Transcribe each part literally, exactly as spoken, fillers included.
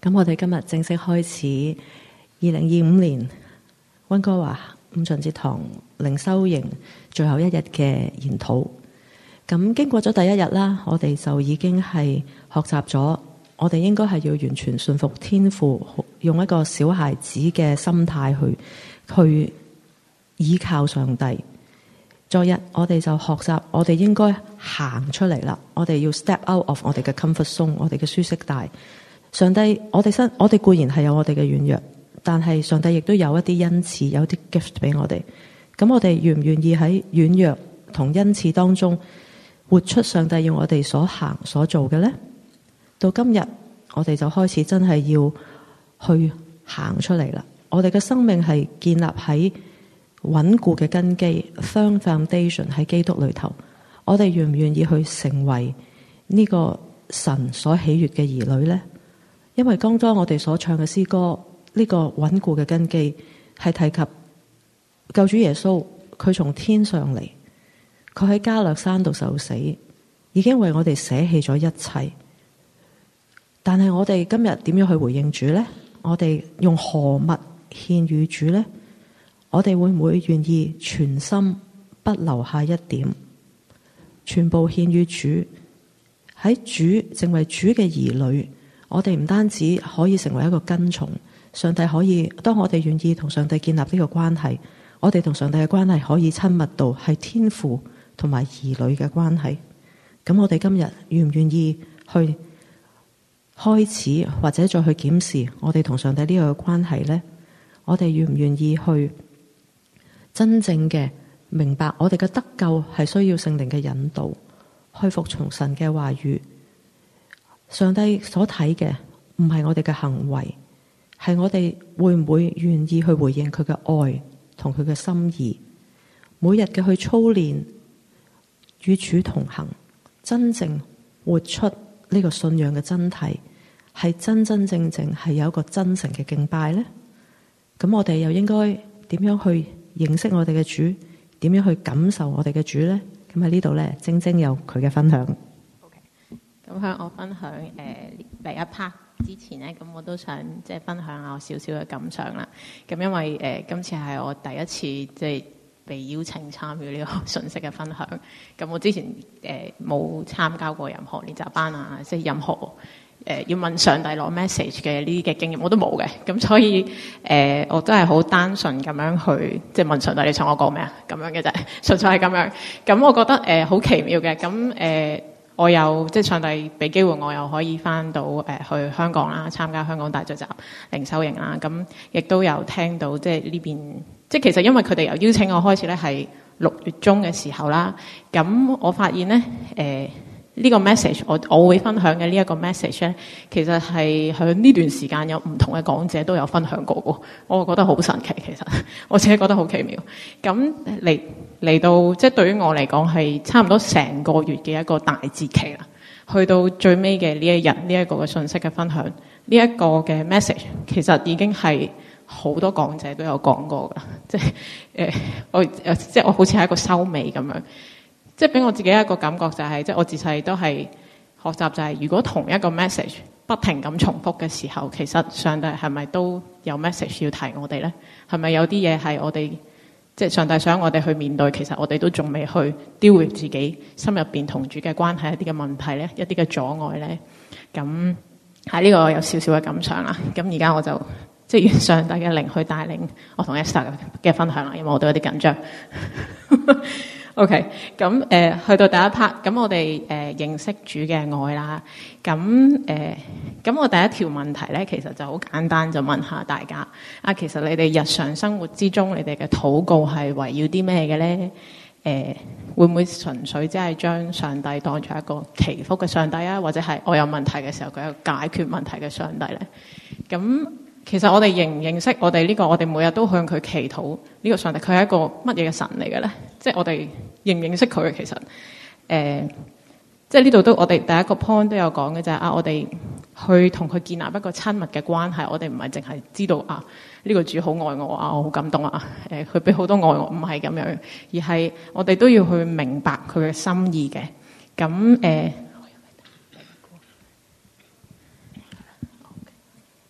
咁我哋今日正式開始二零二五年溫哥華五旬節堂靈修營最後一日嘅研討。咁經過咗第一日啦，我哋就已經係學習咗，我哋應該係要完全順服天父，用一個小孩子嘅心態去去依靠上帝。昨日我哋就學習，我哋應該行出嚟啦，我哋要 step out of 我哋嘅 comfort zone， 我哋嘅舒適帶。上帝，我哋身，我哋固然係有我哋嘅軟弱，但係上帝亦都有一啲恩賜，有啲 gift 俾我哋。咁我哋願唔願意喺軟弱同恩賜當中活出上帝要我哋所行所做嘅呢？到今日我哋就開始真係要去行出嚟啦。我哋嘅生命係建立喺穩固嘅根基 firm foundation 喺基督裏頭。我哋願唔願意去成為呢個神所喜悅嘅兒女呢？因為剛剛我哋所唱嘅詩歌，呢個穩固嘅根基係提及救主耶穌，佢從天上嚟，佢喺加略山度受死，已經為我哋捨棄咗一切。但係我哋今日點樣去回應主呢？我哋用何物獻與主呢？我哋會唔會願意全心不留下一點，全部獻與主？喺主成為主嘅兒女，我哋唔單止可以成為一個跟從上帝，可以當我哋願意同上帝建立呢個關係，我哋同上帝嘅關係可以親密到係天父同埋兒女嘅關係。咁我哋今日願唔願意去開始或者再去檢視我哋同上帝呢個關係呢？我哋願唔願意去真正嘅明白我哋嘅得救係需要聖靈嘅引導，去服從神嘅話語。上帝所睇嘅唔係我哋嘅行為，係我哋會唔會願意去回應佢嘅愛同佢嘅心意。每日嘅去操練與主同行，真正活出呢個信仰嘅真諦，係真真正正係有一個真誠嘅敬拜呢？咁我哋又應該點樣去認識我哋嘅主？點樣去感受我哋嘅主呢？咁喺呢度咧，晶晶有佢嘅分享。 咁向我分享誒第一 part 之前咧，咁我都想即係分享下我少少嘅感想啦。咁因為誒、呃、今次係我第一次即係被邀請參與呢個信息嘅分享。咁我之前誒冇、呃、參加過任何練習班啊，即係任何誒、呃、要問上帝攞 message 嘅呢啲嘅經驗我都冇嘅。咁所以誒、呃、我都係好單純咁樣去即係問上帝，你想我講咩啊？咁樣嘅啫，純粹係咁樣。咁我覺得誒好、呃、奇妙嘅。咁誒。呃我有即係上帝俾機會，我又可以翻到誒、呃、去香港啦，參加香港大聚集靈修營啦。咁亦都有聽到即係呢邊，即係其實因為佢哋由邀請我開始咧，係六月中嘅時候啦。咁我發現咧誒呢、呃呢個 message， 我我會分享嘅呢一個 message 咧，其實係喺呢段時間有唔同嘅講者都有分享過嘅。我覺得好神奇，其實我自己覺得好奇妙。咁嚟。嚟到即係對於我嚟講係差唔多成個月嘅一個大節期啦，去到最尾嘅呢一日呢一個嘅信息嘅分享，呢、這、一個嘅 message 其實已經係好多講者都有講過噶，即係誒、呃、我誒即係我好似係一個收尾咁樣，即係俾我自己一個感覺就係、是，即係我自細都係學習就係、是，如果同一個 message 不停咁重複嘅時候，其實上帝係咪都有 message 要提我哋咧？係咪有啲嘢係我哋？即係上帝想我哋去面對，其實我哋都仲未去丟回自己心入邊同主嘅關係一啲嘅問題咧，一啲嘅阻礙咧。咁喺呢個有少少嘅感想啦。咁而家我就即係願上帝嘅靈去帶領我同 Esther 嘅分享啦，因為我都有啲緊張。OK，咁誒、呃、去到第一 part，咁我哋誒、呃、認識主嘅愛啦。咁誒，咁、呃、我第一條問題咧，其實就好簡單，就問下大家啊，其實你哋日常生活之中，你哋嘅禱告係圍繞啲咩嘅咧？誒、呃，會唔會純粹即係將上帝當作一個祈福嘅上帝啊，或者係我有問題嘅時候，佢係一個解決問題嘅上帝咧？咁其實我哋認唔認識我哋呢、這個，我哋每日都向佢祈禱呢個上帝，佢係一個乜嘢嘅神嚟嘅咧？即係我哋認唔認識佢？其實誒、呃，即係呢度都我哋第一個 point 都有講嘅就係、是、啊，我哋去同佢建立一個親密嘅關係，我哋唔係淨係知道啊呢、這個主好愛我啊，我好感動啊，誒、呃，佢俾好多愛我，唔係咁樣，而係我哋都要去明白佢嘅心意嘅。咁誒。呃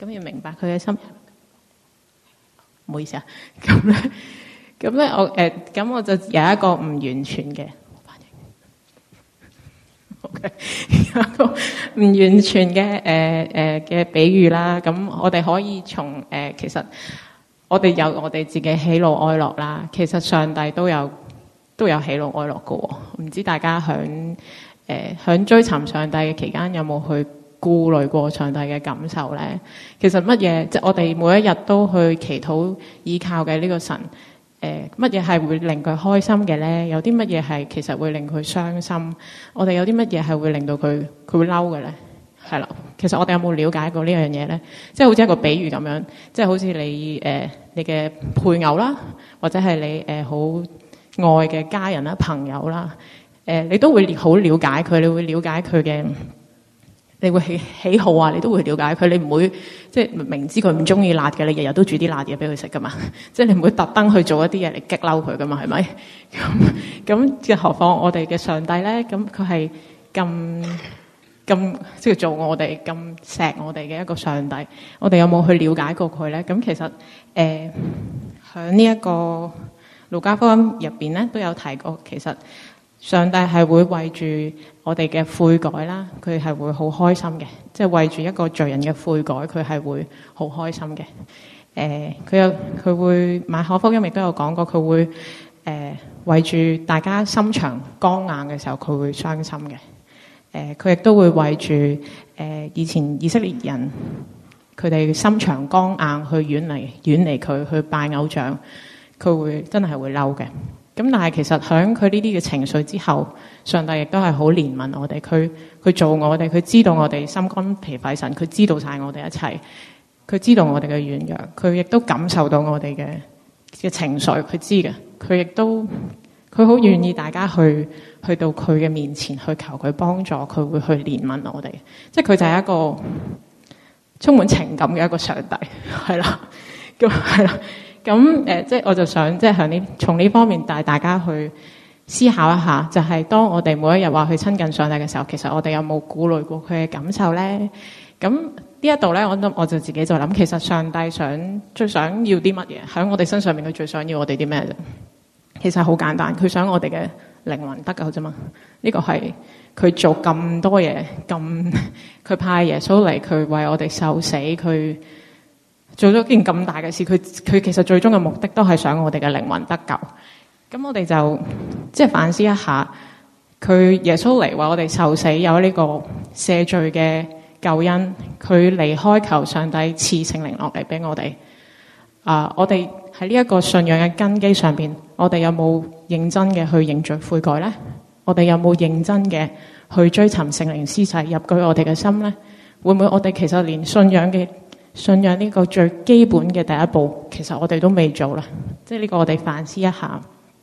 咁要明白佢嘅心。唔好意思啊，咁咧，咁咧我誒，咁、呃、我就有一個唔完全嘅反應，OK，有一個唔完全嘅誒誒嘅比喻啦。咁我哋可以從誒、呃，其實我哋有我哋自己喜怒哀樂啦。其實上帝都有都有喜怒哀樂㗎喎。唔知大家響誒響追尋上帝嘅期間有冇去顧慮過上帝嘅感受咧？其實乜嘢即係我哋每一日都去祈禱依靠嘅呢個神，誒乜嘢係會令佢開心嘅咧？有啲乜嘢係其實會令佢傷心？我哋有啲乜嘢係會令到佢佢會嬲嘅咧？係啦，其實我哋有冇了解過呢樣嘢咧？即係好似一個比喻咁樣，即係好似你誒、呃、你嘅配偶啦，或者係你誒好、呃、愛嘅家人啦、朋友啦，誒、呃、你都會好了解佢，你會了解佢嘅。你會喜喜好啊，你都會了解佢，你唔會即係明知佢唔中意辣嘅，你日日都煮啲辣嘢俾佢食噶嘛？即係你唔會特登去做一啲嘢嚟激嬲佢噶嘛？係咪？咁咁，即係何況我哋嘅上帝咧？咁佢係咁咁即係做我哋咁錫我哋嘅一個上帝，我哋有冇去了解過佢咧？咁其實誒喺呢一個路加福音入邊咧都有提過，其實上帝係會為住我哋嘅悔改啦，佢係會好開心嘅，即係為住一個罪人嘅悔改，佢係會好開心嘅。誒、呃，佢有佢會馬可福音亦都有講過，佢會誒、呃、為住大家心腸剛硬嘅時候，佢會傷心嘅。誒、呃，佢亦都會為住誒、呃、以前以色列人佢哋心腸剛硬去遠離遠離佢去拜偶像，佢會真係會嬲嘅。咁但係其實喺佢呢啲嘅情緒之後，上帝亦都係好憐憫我哋，佢佢做我哋，佢知道我哋心肝脾肺腎，佢知道晒我哋一切，佢知道我哋嘅軟弱，佢亦都感受到我哋嘅嘅情緒，佢知嘅，佢亦都佢好願意大家去去到佢嘅面前去求佢幫助，佢會去憐憫我哋，即係佢就係一個充滿情感嘅一個上帝，係啦，咁係啦。咁誒、呃，即係我就想，即係向呢從呢方面帶大家去思考一下，就係、是、當我哋每一日話去親近上帝嘅時候，其實我哋有冇顧慮過佢嘅感受咧？咁呢一度咧，我諗我就自己就諗，其實上帝想最想要啲乜嘢喺我哋身上面，佢最想要我哋啲咩啫？其實好簡單，佢想我哋嘅靈魂得救啫嘛。呢、這個係佢做咁多嘢，咁佢派耶穌嚟，佢為我哋受死，佢。做咗件咁大嘅事，佢佢其實最終嘅目的都係想我哋嘅靈魂得救。咁我哋就即係反思一下，佢耶穌嚟為我哋受死，有呢個赦罪嘅救恩。佢離開求上帝賜聖靈落嚟俾我哋。啊，我哋喺呢一個信仰嘅根基上邊，我哋有冇認真嘅去認罪悔改咧？我哋有冇認真嘅去追尋聖靈施洗入居我哋嘅心咧？會唔會我哋其實連信仰嘅信仰呢個最基本嘅第一步，其實我哋都未做啦。即係呢個我哋反思一下。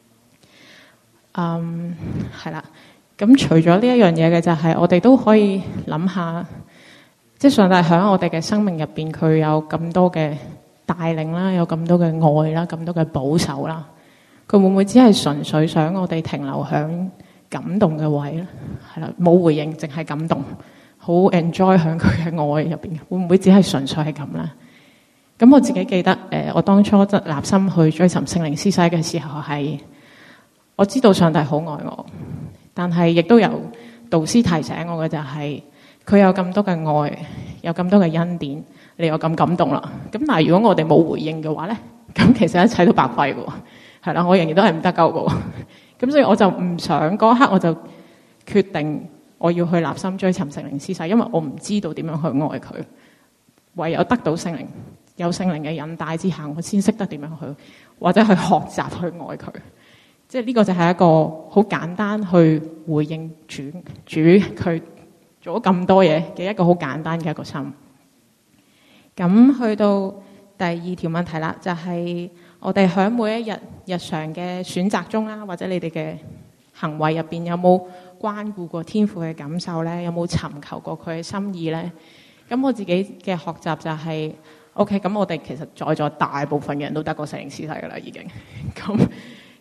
嗯，係啦。咁除咗呢一樣嘢嘅，就係我哋都可以諗下，即係上帝喺我哋嘅生命入邊，佢有咁多嘅帶領啦，有咁多嘅愛啦，咁多嘅保守啦。佢會唔會只係純粹想我哋停留喺感動嘅位咧？係啦，冇回應，淨係感動。好 enjoy 喺佢嘅愛入邊，會唔會只係純粹係咁咧？咁我自己記得，誒、呃，我當初即立心去追尋聖靈施洗嘅時候，係我知道上帝好愛我，但係亦都有導師提醒我嘅就係、是，佢有咁多嘅愛，有咁多嘅恩典，你有咁感動啦。咁但係如果我哋冇回應嘅話咧，咁其實一切都白費嘅，係啦，我仍然都係唔得救嘅。咁所以我就唔想嗰刻我就決定。我要去立心追尋聖靈施洗，因為我唔知道點樣去愛佢，唯有得到聖靈，有聖靈嘅引帶之下，我先識得點樣去，或者去學習去愛佢。即係呢個就係一個好簡單去回應主主佢做咗咁多嘢嘅一個好簡單嘅一個心。咁去到第二條問題啦，就係、是、我哋喺每一日日常嘅選擇中啦，或者你哋嘅行為入邊有冇關顧過天父嘅感受咧？有冇尋求過佢嘅心意咧？咁我自己嘅學習就係、是、OK。咁我哋其實在座大部分嘅人都得過聖靈施洗噶啦，已經咁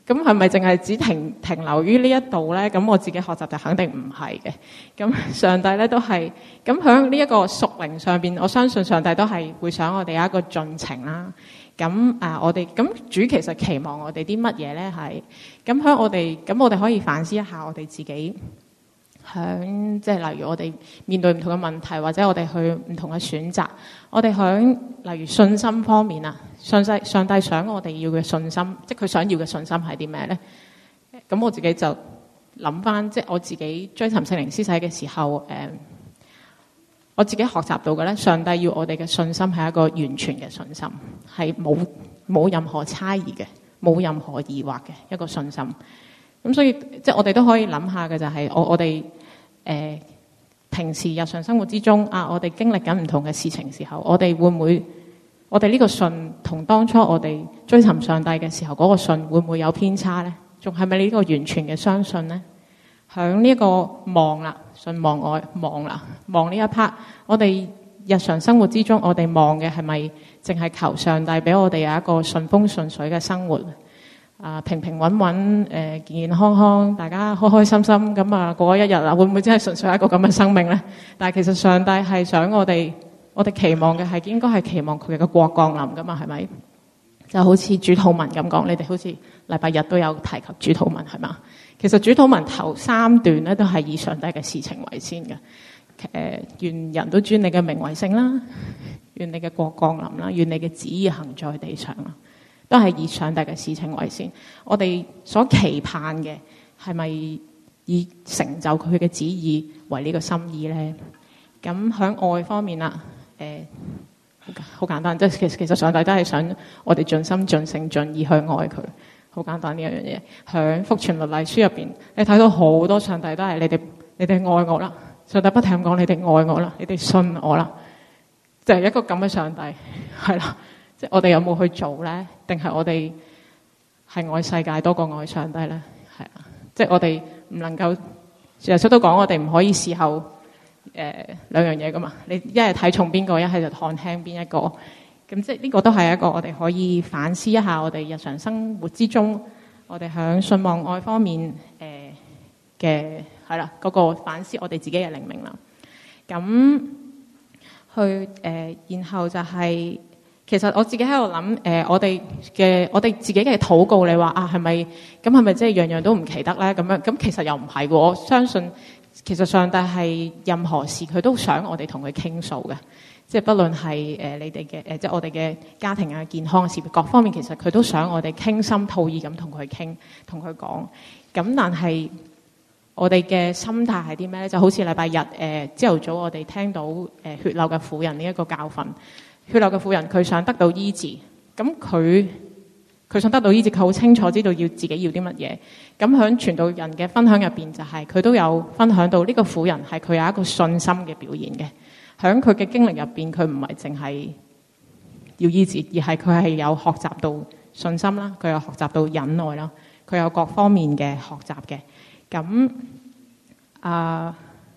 咁係咪淨係只停停留於呢一度咧？咁我自己學習就肯定唔係嘅。咁上帝咧都係咁喺呢一個屬靈上邊，我相信上帝都係會想我哋有一個進程啦。咁啊，我哋咁主其實期望我哋啲乜嘢咧？係咁喺我哋咁，我哋可以反思一下我哋自己。響即係例如我哋面對唔同嘅問題，或者我哋去唔同嘅選擇，我哋響例如信心方面啊，上帝上帝想我哋要嘅信心，即係佢想要嘅信心係啲咩咧？咁我自己就諗翻，即係我自己追尋聖靈施洗嘅時候，誒，我自己學習到嘅咧，上帝要我哋嘅信心係一個完全嘅信心，係冇冇任何差異嘅，冇任何疑惑嘅一個信心。咁所以即係我哋都可以諗下嘅就係我我哋誒、呃、平時日常生活之中啊，我哋經歷緊唔同嘅事情時候，我哋會唔會我哋呢個信同當初我哋追尋上帝嘅時候嗰個信會唔會有偏差咧？仲係咪呢個完全嘅相信咧？響呢一個望啦，信望愛望啦，望呢一 part， 我哋日常生活之中我哋望嘅係咪淨係求上帝俾我哋有一個順風順水嘅生活？啊，平平穩穩，誒、呃，健健康康，大家開開心心咁啊，過咗一日啦，會唔會真係純粹係一個咁嘅生命咧？但係其實上帝係想我哋，我哋期望嘅係應該係期望佢嘅國降臨噶嘛，係咪？就好似主禱文咁講，你哋好似禮拜日都有提及主禱文係嘛？其實主禱文頭三段咧都係以上帝嘅事情為先嘅，誒、呃，願人都尊你嘅名為聖啦，願你嘅國降臨啦，願你嘅旨意行在地上啦。都係以上帝嘅事情為先，我哋所期盼嘅係咪以成就佢嘅旨意為呢個心意咧？咁喺愛方面啦，誒、呃，好簡單，即係其實其實上帝都係想我哋盡心盡性盡意去愛佢，好簡單呢一樣嘢。喺福傳律例書入邊，你睇到好多上帝都係你哋你哋愛我啦，上帝不停咁講你哋愛我啦，你哋信我啦，就係、是、一個咁嘅上帝，係啦。即係我哋有冇去做咧？定係我哋係愛世界多過愛上帝咧？係啊！即係我哋唔能夠，耶穌都講我哋唔可以事後誒、呃、兩樣嘢噶嘛。你一係睇重邊個，一係就看輕邊一個。咁即係呢個都係一個我哋可以反思一下我哋日常生活之中，我哋響信望愛方面誒嘅係啦嗰個反思我哋自己嘅靈命啦。咁去誒、呃，然後就係、是。其實我自己喺度諗，誒、呃，我哋嘅我哋自己嘅禱告，你話啊，係咪咁係咪即係樣樣都唔奇得咧？咁樣咁其實又唔係喎。我相信其實上帝係任何事佢都想我哋同佢傾訴嘅，即係不論係誒、呃、你哋嘅誒，即係我哋嘅家庭啊、健康嘅事業各方面，其實佢都想我哋傾心吐意咁同佢傾，同佢講。咁但係我哋嘅心態係啲咩咧？就好似禮拜日誒朝頭早我哋聽到誒、呃、血漏嘅婦人呢一個教訓。血漏嘅婦人，佢想得到醫治，咁佢佢想得到醫治，佢好清楚知道要自己要啲乜嘢。咁喺傳道人嘅分享入邊，就係佢都有分享到呢個婦人係佢有一個信心嘅表現嘅。喺佢嘅經歷入邊，佢唔係淨係要醫治，而係佢係有學習到信心啦，佢有學習到忍耐啦，佢有各方面嘅學習嘅。咁啊，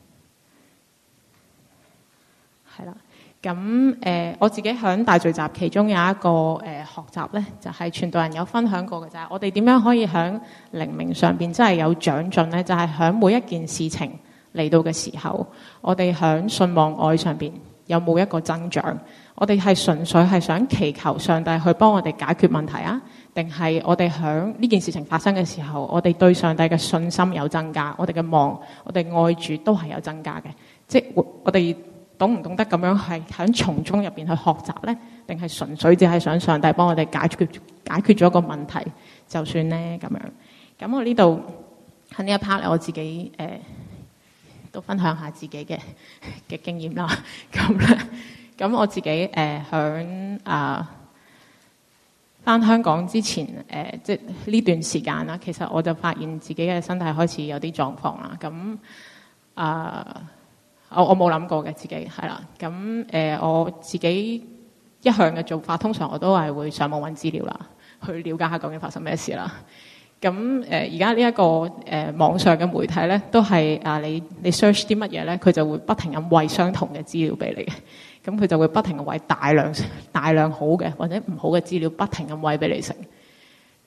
係啦。咁誒、呃，我自己喺大聚集其中有一個誒、呃、學習咧，就係、是、傳道人有分享過嘅，就係、是、我哋點樣可以喺靈命上邊真係有長進咧？就係、是、喺每一件事情嚟到嘅時候，我哋喺信望愛上邊有冇一個增長？我哋係純粹係想祈求上帝去幫我哋解決問題啊？定係我哋喺呢件事情發生嘅時候，我哋對上帝嘅信心有增加，我哋嘅望，我哋愛主都係有增加嘅，即係我哋。懂唔懂得咁樣係喺從中入邊去學習咧？定係純粹只係想上帝幫我哋解決解決咗個問題就算咧咁樣？咁我呢度喺呢一 part 咧，我自己誒、呃、都分享下自己嘅嘅經驗啦。咁咧，咁我自己誒響啊返香港之前誒、呃，即係呢段時間啦，其實我就發現自己嘅身體開始有啲狀況啦。咁啊〜、呃我我冇諗過嘅自己係啦，咁誒、呃、我自己一向嘅做法，通常我都係會上網揾資料啦，去了解下究竟發生咩事啦。咁誒而家呢一個誒、呃、網上嘅媒體咧，都係啊你你 search 啲乜嘢咧，佢就會不停咁餵相同嘅資料俾你嘅，咁佢就會不停咁餵大量大量好嘅或者唔好嘅資料，不停咁餵俾你食。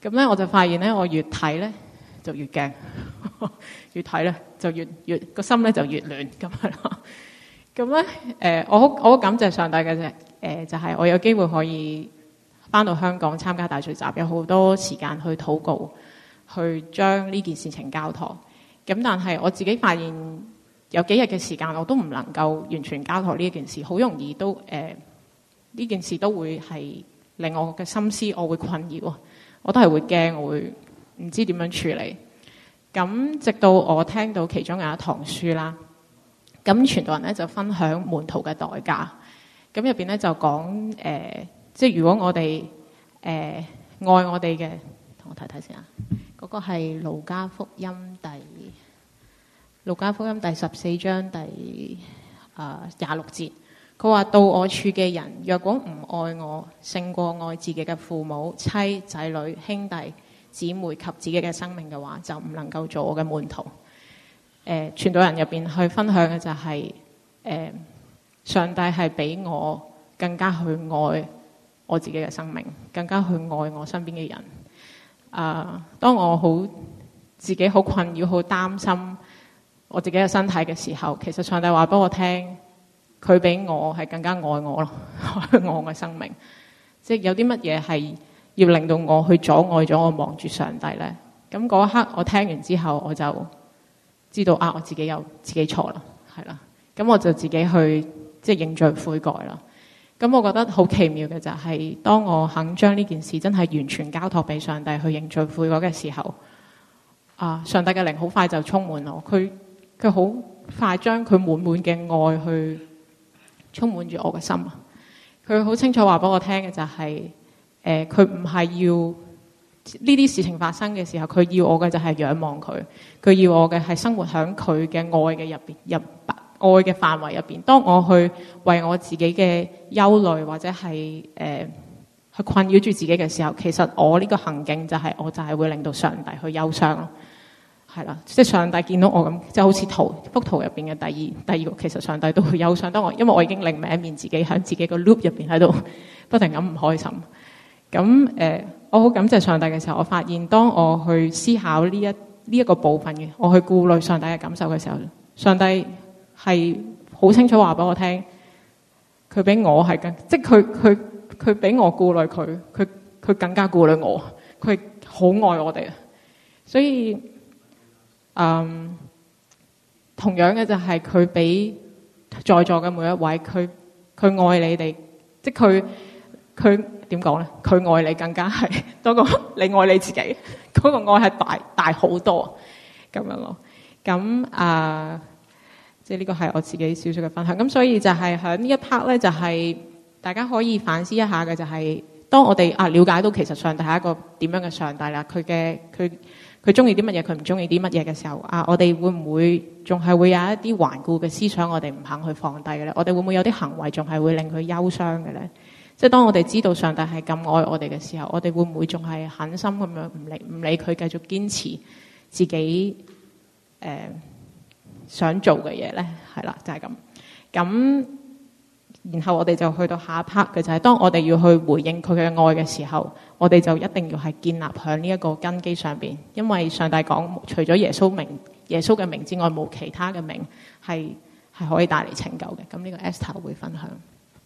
咁咧我就發現咧，我越睇咧就越驚，越睇咧就越越個心咧就越亂咁係咯。咁咧誒，我好我好感謝上帝嘅啫。誒就係、是、我有機會可以翻到香港參加大聚集，有好多時間去禱告，去將呢件事情交託。咁但係我自己發現有幾日嘅時間我都唔能夠完全交託呢一件事，好容易都誒呢、呃、件事都會係令我嘅心思我會困擾，我都係會驚，我會唔知點樣處理。咁直到我聽到其中有一堂書啦，咁傳道人咧就分享門徒嘅代價。咁入邊咧就講誒、呃，即係如果我哋誒、呃、愛我哋嘅，同我睇睇先啊。嗰、那個係路加福音第路加福音第十四章第啊廿六節，佢話到我處嘅人，若果唔愛我，勝過愛自己嘅父母、妻、仔女、兄弟、姊妹及自己嘅生命嘅話，就唔能夠做我嘅門徒。誒、呃，傳道人入邊去分享嘅就係、是、誒。呃上帝係比我更加去愛我自己嘅生命，更加去愛我身邊嘅人。啊、uh，當我好自己好困擾、好擔心我自己嘅身體嘅時候，其實上帝話俾我聽，佢比我係更加愛我咯，愛我嘅生命。即係有啲乜嘢係要令到我去阻礙咗我望住上帝咧？咁嗰一刻我聽完之後，我就知道啊，我自己有自己錯啦，係啦。咁我就自己去。即係認罪悔改啦。咁我覺得好奇妙嘅就係、是，當我肯將呢件事真係完全交託俾上帝去認罪悔改嘅時候，啊，上帝嘅靈好快就充滿我。佢佢好快將佢滿滿嘅愛去充滿住我嘅心。佢好清楚話俾我聽嘅就係、是，誒佢唔係要呢啲事情發生嘅時候，佢要我嘅就係仰望佢，佢要我嘅係生活喺佢嘅愛嘅入邊入白。愛嘅範圍入邊，當我去為我自己嘅憂慮或者係誒、呃、去困擾住自己嘅時候，其實我呢個行徑就係、是、我就係會令到上帝去憂傷咯，係啦，即係上帝見到我咁，即係好似圖幅圖入邊嘅第二第二個，其實上帝都會憂傷。當我因為我已經另一面自己喺自己個 loop 入邊喺度不停咁唔開心。咁誒、呃，我好感謝上帝嘅時候，我發現當我去思考呢一呢一個部分嘅，我去顧慮上帝嘅感受嘅時候，上帝係好清楚話俾我聽，佢比我係更，即係佢佢佢比我顧慮佢，佢佢更加顧慮我，佢好愛我哋啊！所以，嗯，同樣嘅就係佢比在座嘅每一位，佢佢愛你哋，即係佢佢點講咧？佢愛你更加係多過你愛你自己，嗰、那個愛係大大好多咁樣咯。咁啊。呃即係呢個係我自己少少嘅分享，咁所以就係喺呢一 part 咧，就係大家可以反思一下嘅，就係當我哋啊了解到其實上帝係一個點樣嘅上帝啦，佢嘅佢佢中意啲乜嘢，佢唔中意啲乜嘢嘅時候啊，我哋會唔會仲係會有一啲頑固嘅思想，我哋唔肯去放低嘅咧？我哋會唔會有啲行為仲係會令佢憂傷嘅咧？即係當我哋知道上帝係咁愛我哋嘅時候，我哋會唔會仲係狠心咁樣唔理唔理佢，繼續堅持自己誒？呃想做嘅嘢咧，係啦，就係咁。咁，然後我哋就去到下一 part 嘅就係，當我哋要去回應佢嘅愛嘅時候，我哋就一定要係建立喺呢一個根基上邊。因為上帝講，除咗耶穌名、耶穌嘅名之外，冇其他嘅名係係可以帶嚟拯救嘅。咁呢個 Esther 會分享。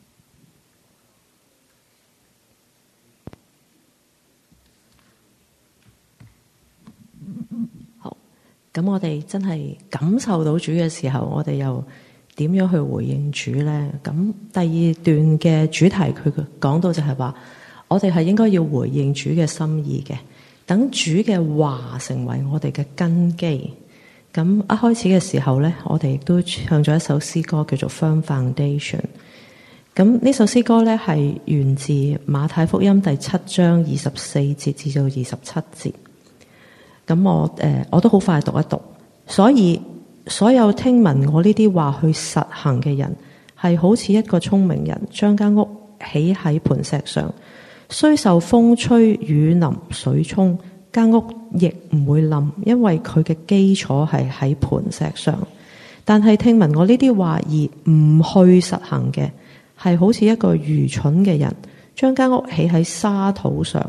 咁我哋真係感受到主嘅時候，我哋又點樣去回應主呢？咁第二段嘅主題，佢講到就係話，我哋係應該要回應主嘅心意嘅，等主嘅話成為我哋嘅根基。咁一開始嘅時候呢，我哋亦都唱咗一首詩歌叫做《Firm Foundation》。咁呢首詩歌呢，係源自馬太福音第七章二十四節至到二十七節。咁我誒、呃、我都好快讀一讀，所以所有聽聞我呢啲話去實行嘅人，係好似一個聰明人，將間屋起喺磐石上，雖受風吹雨淋水沖，間屋亦唔會冧，因為佢嘅基礎係喺磐石上。但係聽聞我呢啲話而唔去實行嘅，係好似一個愚蠢嘅人，將間屋起喺沙土上。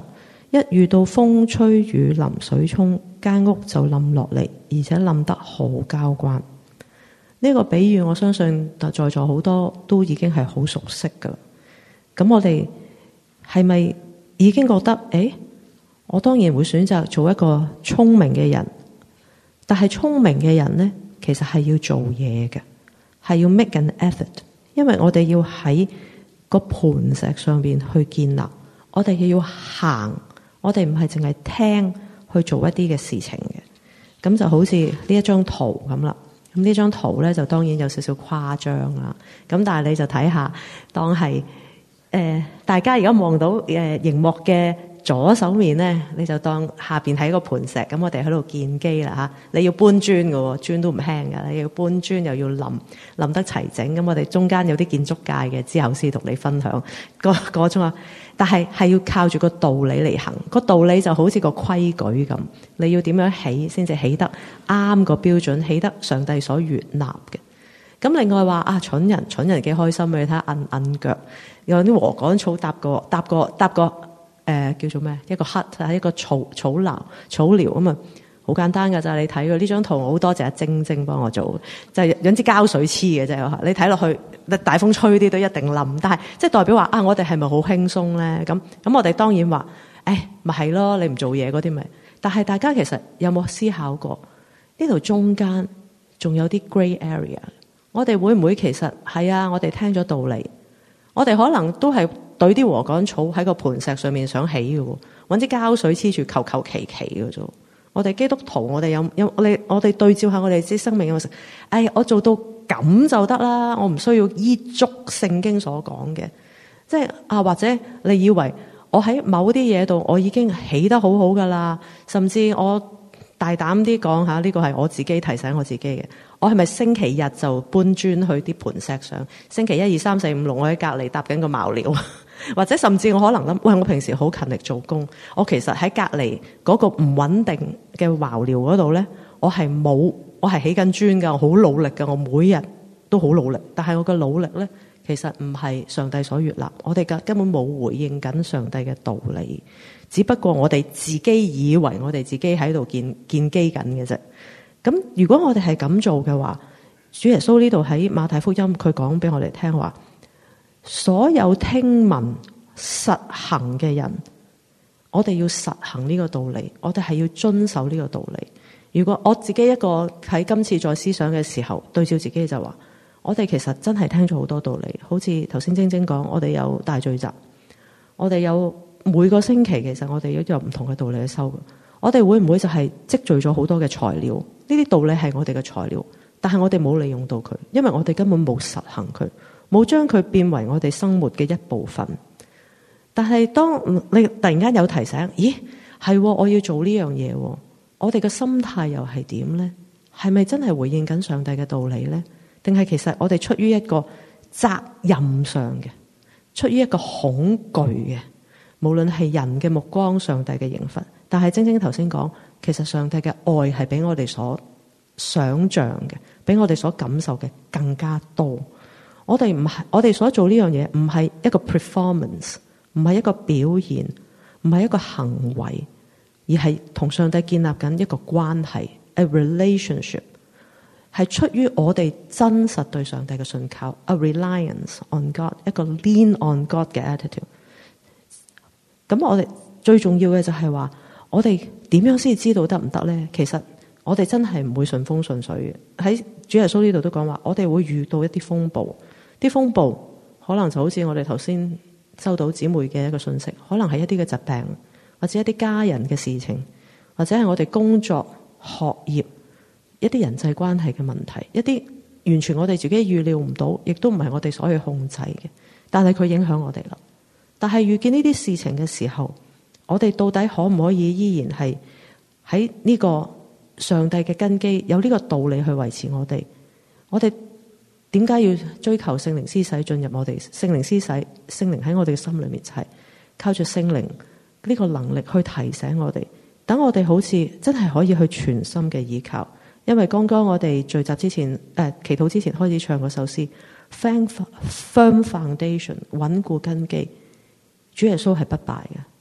一遇到風吹雨淋水沖，間屋就冧落嚟，而且冧得好交關。呢個比喻我相信在座好多都已經係好熟悉㗎喇。咁我哋係咪已經覺得誒，我當然會選擇做一個聰明嘅人，但係聰明嘅人呢，其實係要做嘢嘅，係要 make an effort，因為我哋要喺個磐石上邊去建立，我哋要行，我哋唔係淨係聽去做一啲嘅事情嘅。咁就好似呢一張圖咁啦。咁呢張圖咧就當然有少少誇張啦。咁但係你就睇下，當係誒、呃、大家而家望到誒熒幕嘅左手面咧，你就當下邊係一個盤石。咁我哋喺度建基啦嚇。你要搬磚嘅喎，磚都唔輕㗎。你要搬磚又要冧冧得齊整。咁我哋中間有啲建築界嘅之後先同你分享個個鐘啊。但係係要靠住個道理嚟行，個道理就好似個規矩咁，你要點樣起先至起得啱個標準，起得上帝所悅納嘅。咁另外話啊，蠢人蠢人幾開心，你睇下摁摁腳，有啲禾稈草搭個搭個搭個誒、呃、叫做咩？一個黑係一個草草寮草寮啊嘛，好簡單㗎咋。你睇過呢張圖，我好多謝阿晶晶幫我做，就係有支膠水黐嘅啫。你睇落去。大風吹啲都一定冧，但係即係代表話啊，我哋係咪好輕鬆咧？咁咁我哋當然話，誒咪係咯，你唔做嘢嗰啲咪。但係大家其實有冇思考過呢度中間仲有啲 grey area？ 我哋會唔會其實係啊？我哋聽咗道理，我哋可能都係懟啲禾稈草喺個盤石上面想起嘅喎，揾啲膠水黐住，求求其其嘅啫。我哋基督徒，我哋有有我哋我哋對照下我哋啲生命有冇成？誒，我做到。咁就得啦，我唔需要依足聖經所講嘅，即係啊，或者你以為我喺某啲嘢度我已經起得好好噶啦，甚至我大膽啲講下，呢個係我自己提醒我自己嘅，我係咪星期日就搬磚去啲盤石上？星期一二三四五六，我喺隔離搭緊個茅寮，或者甚至我可能諗，喂，我平時好勤力做工，我其實喺隔離嗰個唔穩定嘅茅寮嗰度咧，我係冇。我係起緊磚㗎，我好努力㗎，我每日都好努力。但係我嘅努力咧，其實唔係上帝所悅納，我哋根本冇回應緊上帝嘅道理，只不過我哋自己以為我哋自己喺度建建基緊嘅啫。咁如果我哋係咁做嘅話，主耶穌呢度喺馬太福音佢講俾我哋聽話，所有聽聞實行嘅人，我哋要實行呢個道理，我哋係要遵守呢個道理。如果我自己一個喺今次在思想嘅時候對照自己就話，我哋其實真係聽咗好多道理，好似頭先晶晶講，我哋有大聚集，我哋有每個星期其實我哋都有唔同嘅道理去收。我哋會唔會就係積聚咗好多嘅材料？呢啲道理係我哋嘅材料，但係我哋冇利用到佢，因為我哋根本冇實行佢，冇將佢變為我哋生活嘅一部分。但係當你突然間有提醒，咦係我要做呢樣嘢，我哋嘅心態又係點呢？係咪真係回應緊上帝嘅道理呢？定係其實我哋出於一個責任上嘅，出於一個恐懼嘅，無論係人嘅目光、上帝嘅刑罰。但係晶晶頭先講，其實上帝嘅愛係比我哋所想象嘅，比我哋所感受嘅更加多。我哋唔係，我哋所做呢樣嘢唔係一個 performance， 唔係一個表現，唔係一個行為。而係同上帝建立緊一個關係 ，a relationship， 係出於我哋真實對上帝嘅信靠 ，a reliance on God， 一個 lean on God 嘅 attitude。咁我哋最重要嘅就係話，我哋點樣先知道得唔得咧？其實我哋真係唔會順風順水嘅。喺主耶穌呢度都講話，我哋會遇到一啲風暴，啲風暴可能就好似我哋頭先收到姊妹嘅一個信息，可能係一啲嘅疾病。或者一啲家人嘅事情，或者係我哋工作、學業一啲人際關係嘅問題，一啲完全我哋自己預料唔到，亦都唔係我哋所去控制嘅，但係佢影響我哋啦。但係遇見呢啲事情嘅時候，我哋到底可唔可以依然係喺呢個上帝嘅根基，有呢個道理去維持我哋？我哋點解要追求聖靈施洗進入我哋？聖靈施洗，聖靈喺我哋嘅心裏面就係靠住聖靈呢個能力去提醒我哋，等我哋好似真係可以去全心嘅依靠。因為剛剛我哋聚集之前，誒、呃、祈禱之前開始唱嗰首詩 ，firm foundation 穩固根基，主耶穌係不敗嘅，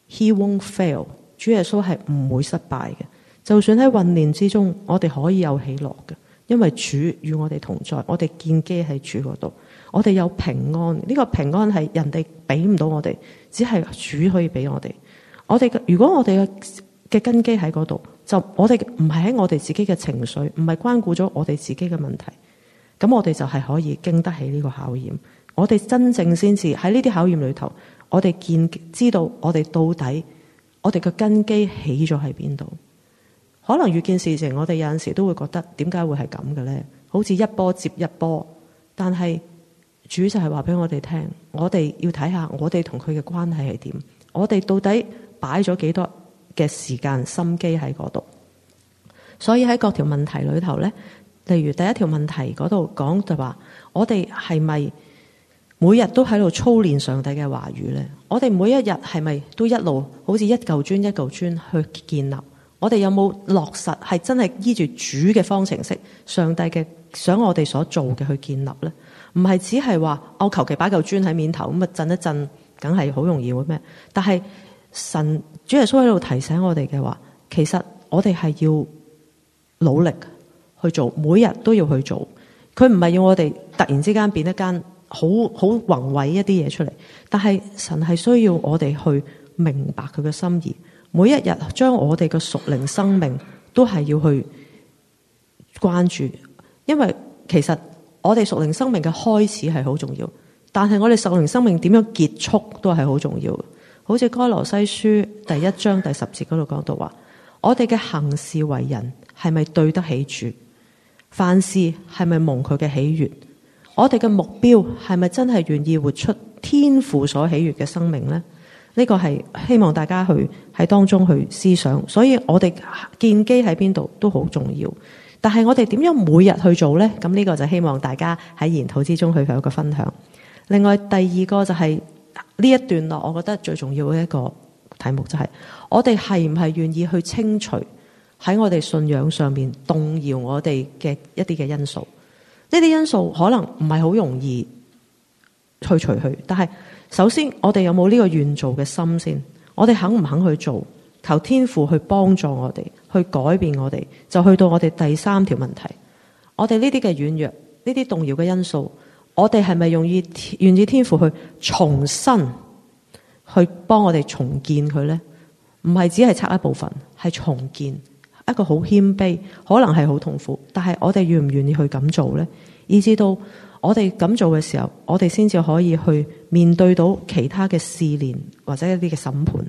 He won't fail。主耶穌係唔會失敗嘅。就算喺混亂之中，我哋可以有喜樂嘅，因為主與我哋同在，我哋建基喺主嗰度，我哋有平安。呢個平安係人哋俾唔到我哋，只係主可以俾我哋。我哋嘅如果我哋嘅嘅根基喺嗰度，就我哋唔係喺我哋自己嘅情緒，唔係關顧咗我哋自己嘅問題，咁我哋就係可以經得起呢個考驗。我哋真正先至喺呢啲考驗裏頭，我哋見知道我哋到底我哋嘅根基起咗喺邊度。可能遇見事情，我哋有陣時都會覺得點解會係咁嘅咧？好似一波接一波，但係主就係話俾我哋聽，我哋要睇下我哋同佢嘅關係係點，我哋到底擺咗幾多嘅時間心機喺嗰度。所以喺各條問題裏頭咧，例如第一條問題嗰度講就話，我哋係咪每日都喺度操練上帝嘅話語咧？我哋每一日係咪都一路好似一嚿磚一嚿磚去建立？我哋有冇落實係真係依住主嘅方程式，上帝嘅想我哋所做嘅去建立咧？唔係只係話我求其擺嚿磚喺面頭咁啊，震一震，梗係好容易會咩？但係神主耶穌喺度提醒我哋嘅話，其實我哋係要努力去做，每日都要去做。佢唔係要我哋突然之間變一間好好宏偉一啲嘢出嚟，但係神係需要我哋去明白佢嘅心意。每一日將我哋嘅屬靈生命都係要去關注，因為其實我哋屬靈生命嘅開始係好重要，但係我哋屬靈生命點樣結束都係好重要。好似哥羅西書第一章第十節嗰度講到話，我哋嘅行事為人係咪對得起主？凡事係咪蒙佢嘅喜悅？我哋嘅目標係咪真係願意活出天父所喜悅嘅生命呢？呢個係希望大家去喺當中去思想，所以我哋建基喺邊度都好重要。但係我哋點樣每日去做呢？咁呢個就希望大家喺研討之中去有一個分享。另外第二個就係呢一段落，我覺得最重要嘅一個題目就係我哋係唔係願意去清除喺我哋信仰上面動搖我哋嘅一啲嘅因素。呢啲因素可能唔係好容易去除去，但係首先我哋有冇呢個願做嘅心先？我哋肯唔肯去做？求天父去幫助我哋，去改變我哋，就去到我哋第三條問題。我哋呢啲嘅軟弱，呢啲動搖嘅因素，我哋係咪願意願意天父去重新去幫我哋重建佢呢？唔係只係拆一部分，係重建，一個好謙卑，可能係好痛苦，但係我哋願唔願意去咁做呢？以至到我哋咁做嘅時候，我哋先至可以去面對到其他嘅試煉或者一啲嘅審判。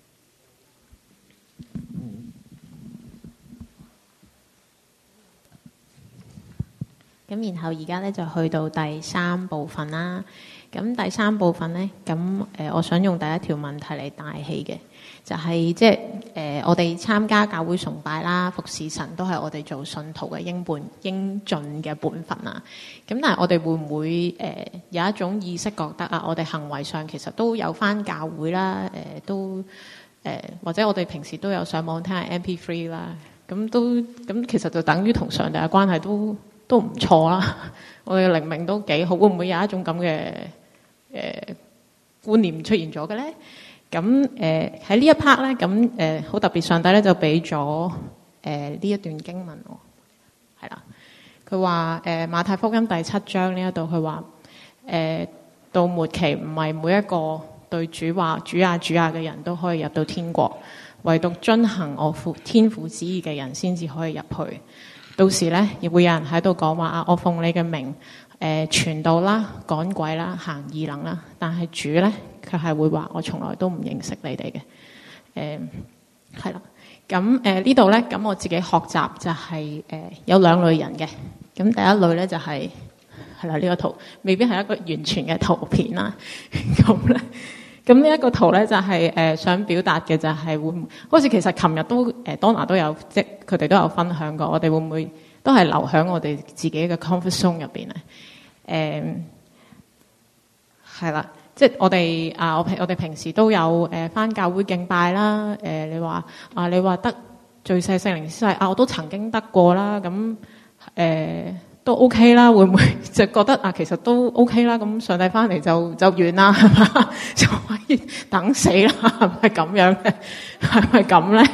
咁然後而家咧就去到第三部分啦。咁第三部分咧，咁誒、呃，我想用第一條問題嚟帶起嘅，就係即係誒，我哋參加教會崇拜啦、服侍神，都係我哋做信徒嘅應本應盡嘅本分啊。咁但係我哋會唔會誒、呃、有一種意識覺得啊，我哋行為上其實都有返教會啦，誒、呃、都誒、呃、或者我哋平時都有上網聽下 M P 三 啦，咁都咁其實就等於同上帝嘅關係都都唔錯啦。我哋嘅靈命都幾好，會唔會有一種咁嘅誒觀念出現咗嘅咧？咁誒喺呢一 part 咧，咁誒好特別，上帝咧就俾咗誒呢一段經文我，係啦，佢話誒馬太福音第七章呢一度，佢話誒到末期唔係每一個對主話主啊主啊嘅人都可以入到天國，唯獨遵行我父天父旨意嘅人先至可以入去。到時咧，亦會有人喺度講話啊，我奉你嘅名誒傳道啦、趕鬼啦、行異能啦，但係主咧佢係會話我從來都唔認識你哋嘅。誒係啦，咁誒呢度咧，咁我自己學習就係、是、誒、呃、有兩類人嘅。咁第一類咧就係係啦，呢個圖未必係一個完全嘅圖片啦。咁咧。咁呢一個圖咧就係、是、誒、呃、想表達嘅就係會唔會，好似其實琴日都誒、呃、Donna 都有，即係佢哋都有分享過，我哋會唔會都係留喺我哋自己嘅 comfort zone 入邊咧？誒係啦，即係我哋啊，我平我哋平時都有誒返、呃、教會敬拜啦。誒、呃、你話啊，你話得最細聖靈司祭啊，我都曾經得過啦。咁誒。呃都 OK 啦，會唔會就覺得啊，其實都 OK 啦，咁上帝翻嚟就就完啦，係嘛？就可以等死啦，係咪咁樣咧？係咪咁咧？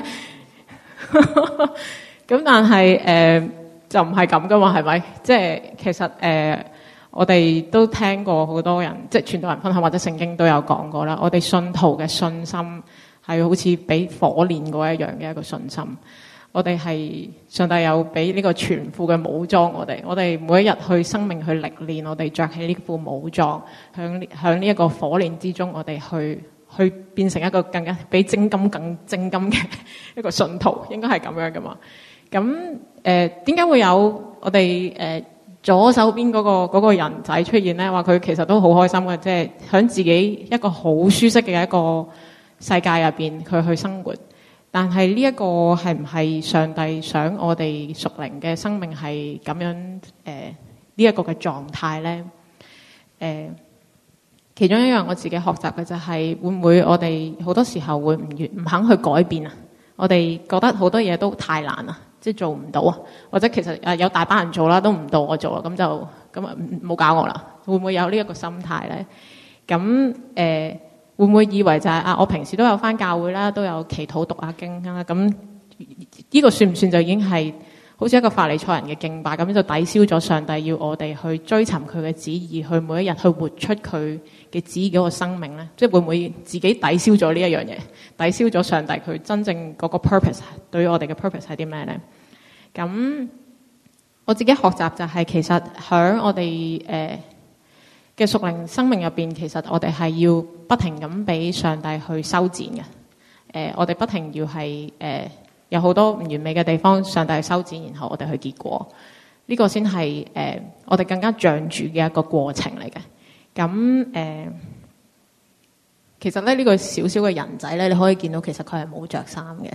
咁但係誒、呃、就唔係咁噶嘛，係咪？即係其實誒、呃、我哋都聽過好多人，即係傳道人分享或者聖經都有講過啦。我哋信徒嘅信心係好似俾火煉過一樣嘅一個信心。我哋係上帝有俾呢個全副嘅武裝我哋，我哋每一日去生命去歷練，我哋着起呢副武裝，響響呢一個火煉之中，我哋去去變成一個更加比精金更精金嘅一個信徒，應該係咁樣噶嘛？咁誒點解會有我哋誒、呃、左手邊嗰、嗰個嗰個人仔出現咧？話佢其實都好開心嘅，即係響自己一個好舒適嘅一個世界入邊，佢去生活。但係呢一個係唔係上帝想我哋屬靈嘅生命係咁樣誒呢一個嘅狀態咧？誒、呃，其中一樣我自己學習嘅就係會唔會我哋好多時候會唔願唔肯去改變啊？我哋覺得好多嘢都太難啦，即係做唔到啊，或者其實誒有大班人做啦，都唔到我做啦，咁就咁啊冇搞我啦。會唔會有呢一個心態咧？咁誒？呃會唔會以為就係、是、啊？我平時都有返教會啦，都有祈禱讀下經啦。咁呢個算唔算就已經係好似一個法利賽人嘅敬拜咁，就抵消咗上帝要我哋去追尋佢嘅旨意，去每一日去活出佢嘅旨意嗰個生命咧？即係會唔會自己抵消咗呢一樣嘢，抵消咗上帝佢真正嗰個 purpose 對於我哋嘅 purpose 係啲咩咧？咁我自己學習就係、是、其實喺我哋誒。呃嘅屬靈生命入邊，其實我哋係要不停咁俾上帝去修剪嘅。誒、呃，我哋不停要係誒、呃、有好多唔完美嘅地方，上帝去修剪，然後我哋去結果。呢、這個先係誒我哋更加像主嘅一個過程嚟嘅。咁誒、呃，其實咧呢、這個小小嘅人仔咧，你可以見到其實佢係冇着衫嘅。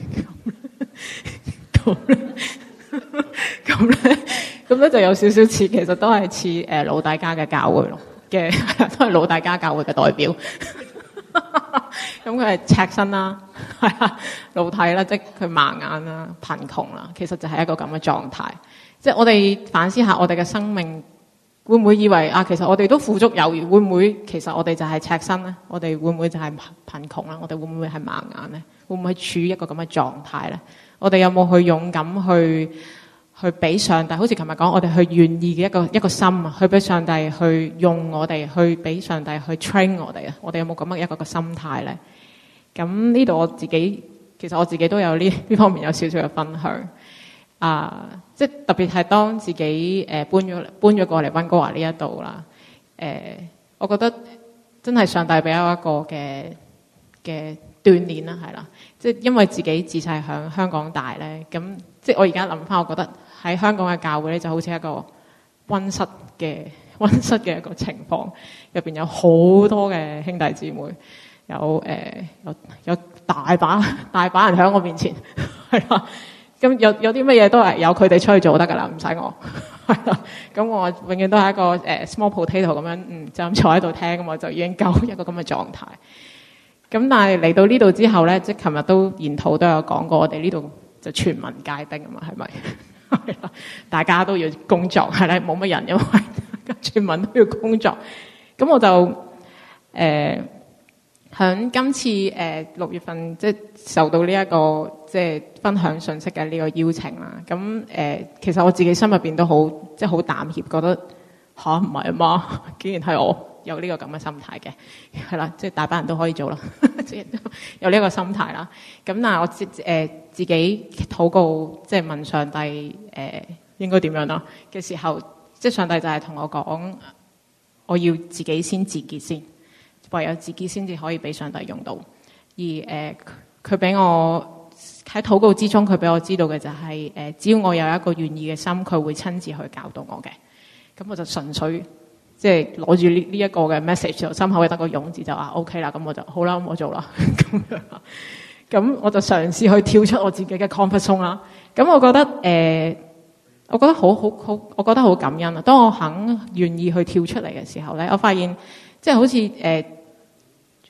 咁咧，咁咧。咁咧就有少少似，其實都係似誒老大家嘅教會咯，嘅都係老大家教會嘅代表。咁佢係赤身啦，係啊，老體啦，即係佢盲眼啦、貧窮啦，其實就係一個咁嘅狀態。即係我哋反思下，我哋嘅生命會唔會以為啊？其實我哋都富足有餘，會唔會其實我哋就係赤身咧？我哋會唔會就係貧窮啦？我哋會唔會係盲眼咧？會唔會處於一個咁嘅狀態咧？我哋有冇去勇敢去？去俾上帝，好似琴日講，我哋去願意嘅一個一個心啊，去俾上帝去用我哋，去俾上帝去 train 我哋啊。我哋有冇咁樣一個個心態咧？咁呢度我自己，其實我自己都有呢呢方面有少少嘅分享啊。即係特別係當自己誒、呃、搬咗搬咗過嚟溫哥華呢一度啦。誒、呃，我覺得真係上帝俾我一個嘅嘅鍛鍊啦，係啦。即係因為自己自細喺香港大咧，咁即係我而家諗翻，我覺得。喺香港嘅教會咧，就好似一個溫室嘅溫室嘅一個情況，入邊有好多嘅兄弟姊妹，有誒、呃、有有大把大把人喺我面前，係啦。咁有有啲乜嘢都係有佢哋出去做得㗎啦，唔使我，係啦。咁我永遠都係一個誒、呃、small potato 咁樣，嗯，就咁坐喺度聽，咁我就已經夠一個咁嘅狀態。咁但係嚟到呢度之後咧，即係琴日都研討都有講過，我哋呢度就全民皆兵啊嘛，係咪？大家都要工作，係咧，冇乜人，因為全民都要工作。咁我就誒，響、呃、今次誒六、呃、月份即係受到呢、這、一個即係分享信息嘅呢個邀請啦。咁誒、呃，其實我自己心入邊都好即係好膽怯，覺得吓唔係啊嘛，竟然係我有呢個咁嘅心態嘅，係啦，即係大班人都可以做啦，有呢個心態啦。咁但係我自誒。呃自己禱告，即係問上帝誒、呃、應該點樣啦嘅時候，即係上帝就係同我講，我要自己先自潔先，唯有自潔先至可以俾上帝用到。而誒佢俾我喺禱告之中，佢俾我知道嘅就係、是、誒、呃，只要我有一個願意嘅心，佢會親自去教導我嘅。咁我就純粹即係攞住呢呢一個嘅 message，就心口得個勇字就話 OK 啦，咁我就好啦，咁我做啦咁樣。咁我就嘗試去跳出我自己嘅 comfort zone 啦。咁我覺得誒、呃，我覺得好好好，我覺得好感恩啊！當我肯願意去跳出嚟嘅時候咧，我發現即係好似誒、呃、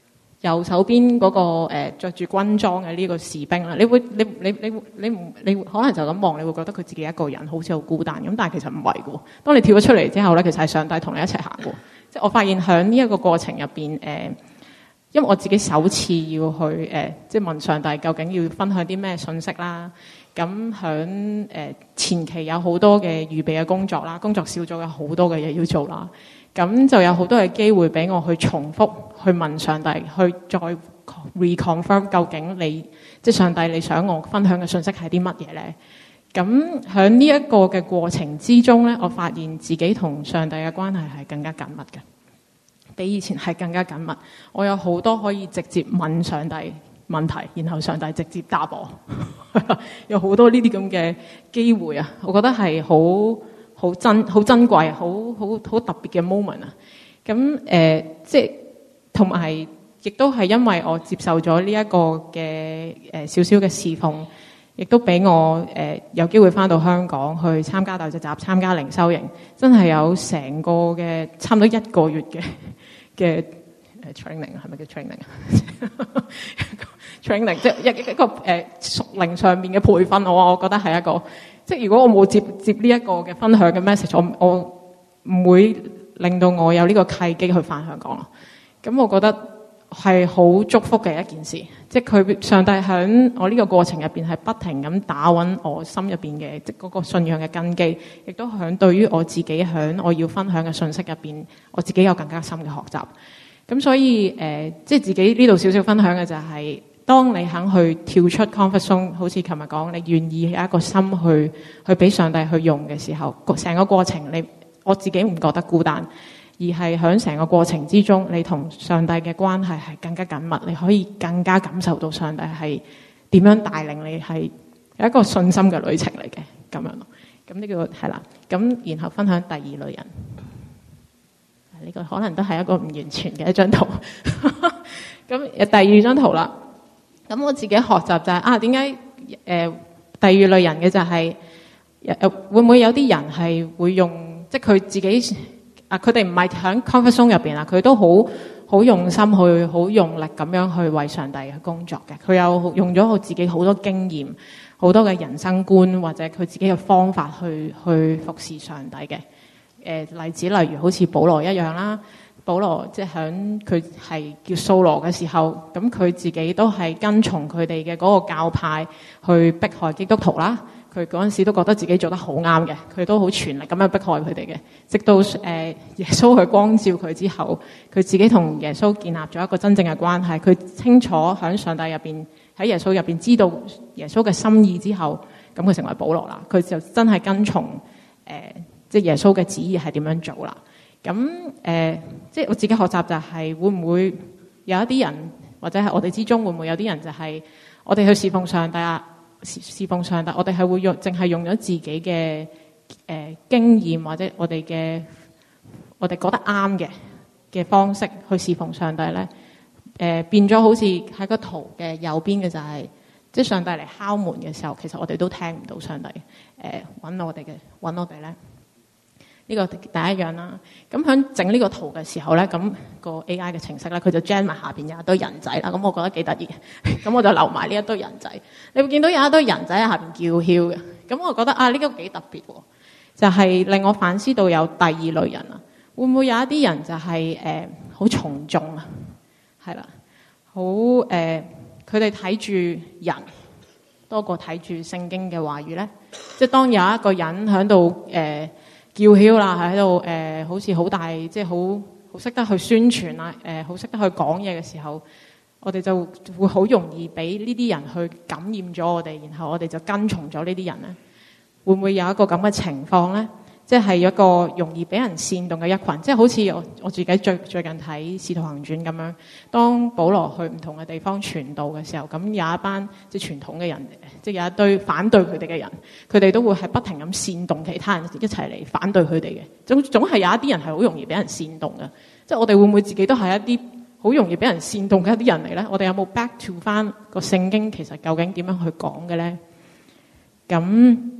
右手邊嗰、那個誒著住軍裝嘅呢個士兵啦，你會你你你你唔你，你可能就咁望，你會覺得佢自己一個人好似好孤單咁，但係其實唔係嘅。當你跳咗出嚟之後咧，其實係上帝同你一齊行嘅。即係我發現喺呢一個過程入邊，誒、呃，因為我自己首次要去誒、呃，即係問上帝究竟要分享啲咩信息啦。咁喺誒前期有好多嘅預備嘅工作啦，工作小組有好多嘅嘢要做啦。咁就有好多嘅機會俾我去重複去問上帝，去再 reconfirm 究竟你即係上帝你想我分享嘅信息係啲乜嘢咧？咁喺呢一個嘅過程之中咧，我發現自己同上帝嘅關係係更加緊密嘅，比以前係更加緊密。我有好多可以直接問上帝問題，然後上帝直接答我，有好多呢啲咁嘅機會啊！我覺得係好好珍好珍貴，好好好特別嘅 moment 啊！咁誒、呃，即係同埋亦都係因為我接受咗呢一個嘅誒少少嘅侍奉，亦都俾我誒、呃、有機會翻到香港去參加大隻集，參加靈修營，真係有成個嘅差唔多一個月嘅嘅誒 training 係咪叫 training 啊？training 即係一一個誒屬靈上面嘅培訓，我我覺得係一個。即係如果我冇接接呢一個嘅分享嘅 message，我我唔會令到我有呢個契機去返香港咯。咁我覺得係好祝福嘅一件事。即係佢上帝喺我呢個過程入邊係不停咁打穩我心入邊嘅即嗰個信仰嘅根基，亦都響對於我自己響我要分享嘅信息入邊，我自己有更加深嘅學習。咁所以誒、呃，即係自己呢度少少分享嘅就係、是。當你肯去跳出 comfort zone， 好似琴日講，你願意有一個心去去俾上帝去用嘅時候，成個過程你我自己唔覺得孤單，而係喺成個過程之中，你同上帝嘅關係係更加緊密，你可以更加感受到上帝係點樣帶領你，係有一個信心嘅旅程嚟嘅咁樣咯。咁呢個係啦，咁然後分享第二類人，呢個可能都係一個唔完全嘅一張圖。咁第二張圖啦。咁我自己學習就係、是、啊，點解誒第二類人嘅就係、是、誒會唔會有啲人係會用，即係佢自己啊，佢哋唔係喺 comfort zone 入邊啊，佢都好好用心去，好用力咁樣去為上帝去工作嘅。佢有用咗佢自己好多經驗、好多嘅人生觀或者佢自己嘅方法去去服侍上帝嘅。誒、呃、例子例如好似保羅一樣啦。保羅即係響佢係叫掃羅嘅時候，咁佢自己都係跟從佢哋嘅嗰個教派去迫害基督徒啦。佢嗰陣時都覺得自己做得好啱嘅，佢都好全力咁樣迫害佢哋嘅。直到誒、呃、耶穌去光照佢之後，佢自己同耶穌建立咗一個真正嘅關係。佢清楚喺上帝入邊，喺耶穌入邊知道耶穌嘅心意之後，咁佢成為保羅啦。佢就真係跟從誒、呃、即係耶穌嘅旨意係點樣做啦。咁誒、呃，即係我自己學習就係會唔會有一啲人，或者係我哋之中會唔會有啲人就係我哋去侍奉上帝啊，侍侍奉上帝，我哋係會用淨係用咗自己嘅誒、呃、經驗或者我哋嘅我哋覺得啱嘅嘅方式去侍奉上帝咧？誒、呃、變咗好似喺個圖嘅右邊嘅就係、是，即係上帝嚟敲門嘅時候，其實我哋都聽唔到上帝誒揾、呃、我哋嘅揾我哋咧。呢個第一樣啦，咁喺整呢個圖嘅時候咧，咁、個 A I 嘅程式咧，佢就 gen 埋下邊有一堆人仔啦，咁我覺得幾得意嘅，咁我就留埋呢一堆人仔。你會見到有一堆人仔喺下邊叫囂嘅，咁我覺得啊，呢、呢個幾特別喎，就係、是、令我反思到有第二類人啊，會唔會有一啲人就係誒好從眾啊，係啦，好誒，佢哋睇住人多過睇住聖經嘅話語咧，即係當有一個人喺度誒。呃叫囂啦，喺度誒，好似好大，即係好好識得去宣傳啊，誒、呃，好識得去講嘢嘅時候，我哋就會好容易俾呢啲人去感染咗我哋，然後我哋就跟從咗呢啲人咧。會唔會有一個咁嘅情況咧？即係一個容易俾人煽動嘅一群，即係好似我我自己最最近睇《使徒行傳》咁樣，當保羅去唔同嘅地方傳道嘅時候，咁有一班即係傳統嘅人，即係有一堆反對佢哋嘅人，佢哋都會係不停咁煽動其他人一齊嚟反對佢哋嘅。總總係有一啲人係好容易俾人煽動嘅，即係我哋會唔會自己都係一啲好容易俾人煽動嘅一啲人嚟咧？我哋有冇 back to 翻個聖經其實究竟點樣去講嘅咧？咁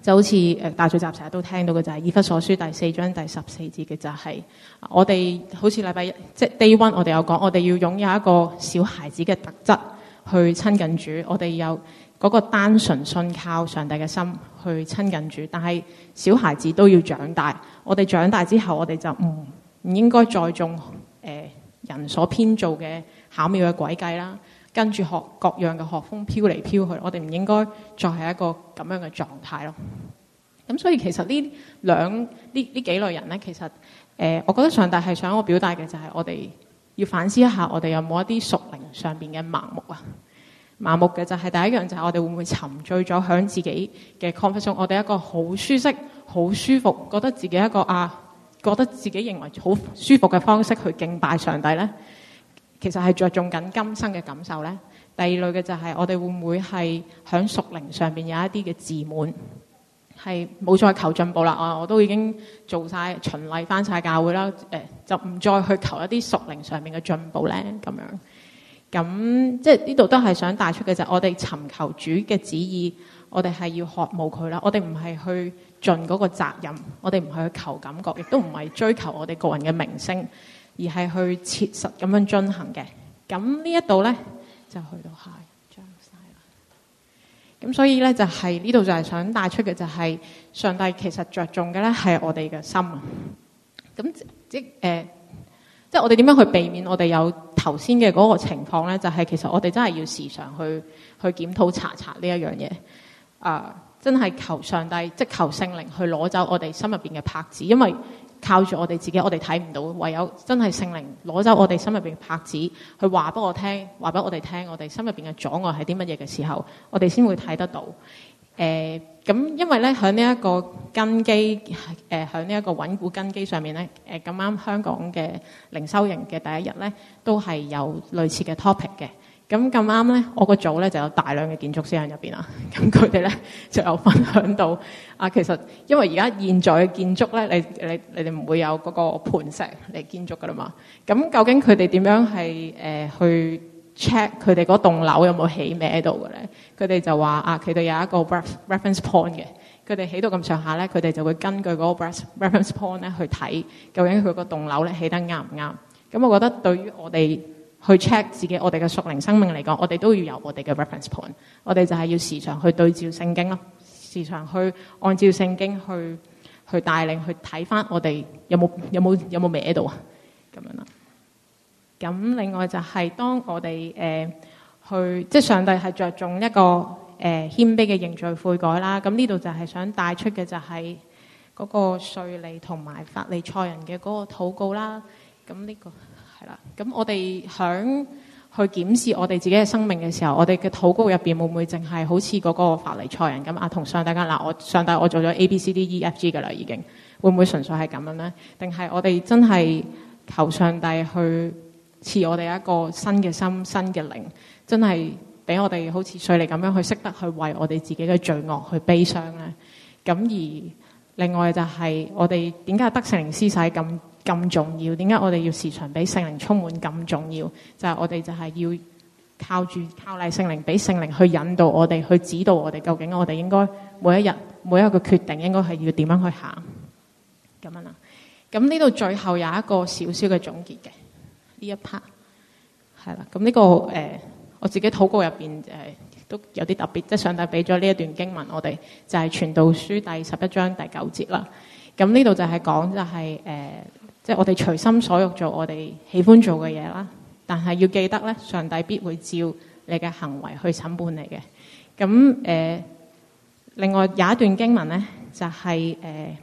就好似誒大聚集成日都聽到嘅就係以弗所書第四章第十四節嘅就係、是、我哋好似禮拜一即係 day one 我哋有講，我哋要擁有一個小孩子嘅特質去親近主，我哋有嗰個單純信靠上帝嘅心去親近主，但係小孩子都要長大，我哋長大之後我哋就唔唔應該再中誒、呃、人所編造嘅巧妙嘅詭計啦，跟住學各樣嘅學風飄嚟飄去，我哋唔應該再係一個咁樣嘅狀態咯。咁所以其實呢兩呢呢幾類人咧，其實誒、呃，我覺得上帝係想我表達嘅就係我哋要反思一下，我哋有冇一啲屬靈上邊嘅盲目啊？盲目嘅就係第一樣就係我哋會唔會沉醉咗響自己嘅 comfort zone，我哋一個好舒適、好舒服，覺得自己一個啊，覺得自己認為好舒服嘅方式去敬拜上帝咧，其實係着重緊今生嘅感受咧。第二類嘅就係我哋會唔會係響屬靈上邊有一啲嘅自滿，係冇再求進步啦。我我都已經做晒循例翻晒教會啦，誒、呃、就唔再去求一啲屬靈上面嘅進步咧咁樣。咁即係呢度都係想帶出嘅就係我哋尋求主嘅旨意，我哋係要渴慕佢啦。我哋唔係去盡嗰個責任，我哋唔係去求感覺，亦都唔係追求我哋個人嘅名聲，而係去切實咁樣進行嘅。咁呢一度咧就去到下一張晒啦。咁所以咧就係呢度就係想帶出嘅就係上帝其實着重嘅咧係我哋嘅心啊。咁即誒。呃即係我哋點樣去避免我哋有頭先嘅嗰個情況咧？就係、是、其實我哋真係要時常去去檢討查查呢一樣嘢。啊、呃，真係求上帝，即求聖靈去攞走我哋心入邊嘅拍子，因為靠住我哋自己，我哋睇唔到，唯有真係聖靈攞走我哋心入邊嘅拍子，去話俾我聽，話俾我哋聽，我哋心入邊嘅阻礙係啲乜嘢嘅時候，我哋先會睇得到。誒、呃，咁因為咧喺呢一個根基，誒喺呢一個穩固根基上面咧，誒咁啱香港嘅靈修營嘅第一日咧，都係有類似嘅 topic 嘅。咁咁啱咧，我個組咧就有大量嘅建築師喺入邊啦。咁佢哋咧就有分享到啊，其實因為而家現在嘅建築咧，你你你哋唔會有嗰個盤石嚟建築噶啦嘛。咁究竟佢哋點樣係誒、呃、去 check 佢哋嗰棟樓有冇起歪喺度嘅咧？佢哋就話啊，佢哋有一個 reference point 嘅，佢哋起到咁上下咧，佢哋就會根據嗰個 reference point 咧去睇究竟佢個棟樓咧起得啱唔啱。咁我覺得對於我哋去 check 自己我哋嘅屬靈生命嚟講，我哋都要有我哋嘅 reference point， 我哋就係要時常去對照聖經咯，時常去按照聖經去去帶領去睇翻我哋有冇有冇有冇歪喺度啊咁樣啦。咁另外就係當我哋誒、呃、去即係上帝係着重一個誒謙卑嘅認罪悔改啦。咁呢度就係想帶出嘅就係嗰個稅吏同埋法利賽人嘅嗰個禱告啦。咁呢、這個係啦。咁我哋響去檢視我哋自己嘅生命嘅時候，我哋嘅禱告入邊會唔會淨係好似嗰個法利賽人咁啊？同上帝講嗱，我上帝我做咗 A B C D E F G 噶啦，已經會唔會純粹係咁樣咧？定係我哋真係求上帝去賜我哋一個新嘅心、新嘅靈，真係俾我哋好似稅吏咁樣去識得去為我哋自己嘅罪惡去悲傷咧。咁而另外就係我哋點解得聖靈施洗咁咁重要？點解我哋要時常俾聖靈充滿咁重要？就係、是、我哋就係要靠住靠賴聖靈，俾聖靈去引導我哋，去指導我哋究竟我哋應該每一日每一個決定應該係要點樣去行咁樣啦。咁呢度最後有一個少少嘅總結嘅。呢一 part 係啦，咁呢、這個誒、呃，我自己禱告入邊誒都有啲特別，即係上帝俾咗呢一段經文我哋，就係、是《傳道書》第十一章第九節啦。咁呢度就係講就係、是、誒、呃，即係我哋隨心所欲做我哋喜歡做嘅嘢啦。但係要記得咧，上帝必會照你嘅行為去審判你嘅。咁誒、呃，另外有一段經文咧，就係、是、誒。呃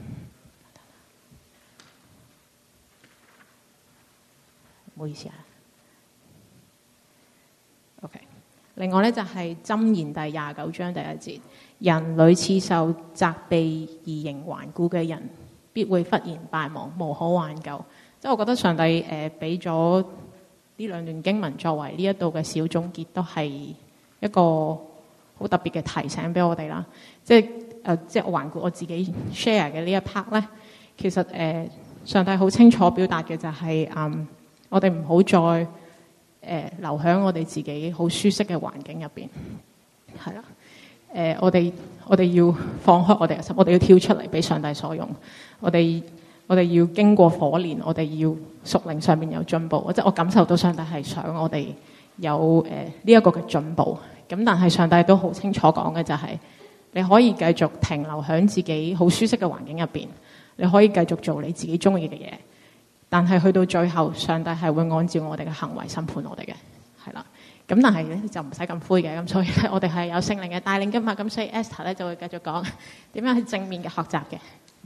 唔好意思啊。OK， 另外咧就係、是《箴言》第廿九章第一節，人屢次受責備而仍頑固嘅人，必會忽然敗亡，無可挽救。即係我覺得上帝誒俾咗呢兩段經文作為呢一度嘅小總結，都係一個好特別嘅提醒俾我哋啦。即係誒、呃，即係我環顧我自己 share 嘅呢一 part 咧，其實誒、呃、上帝好清楚表達嘅就係、是、嗯。我哋唔好再誒、呃、留喺我哋自己好舒適嘅環境入邊，係啦。誒、 呃，我哋我哋要放開我哋嘅心，我哋要跳出嚟俾上帝所用。我哋我哋要經過火煉，我哋要屬靈上面有進步。即係我感受到上帝係想我哋有誒呢一個嘅進步。咁但係上帝都好清楚講嘅就係、是，你可以繼續停留喺自己好舒適嘅環境入邊，你可以繼續做你自己中意嘅嘢。但係去到最後，上帝係會按照我哋嘅行為審判我哋嘅，係啦。咁但係咧就唔使咁灰嘅。咁所以咧我哋係有聖靈嘅帶領㗎嘛。咁所以 Esther 咧就會繼續講點樣去正面嘅學習嘅。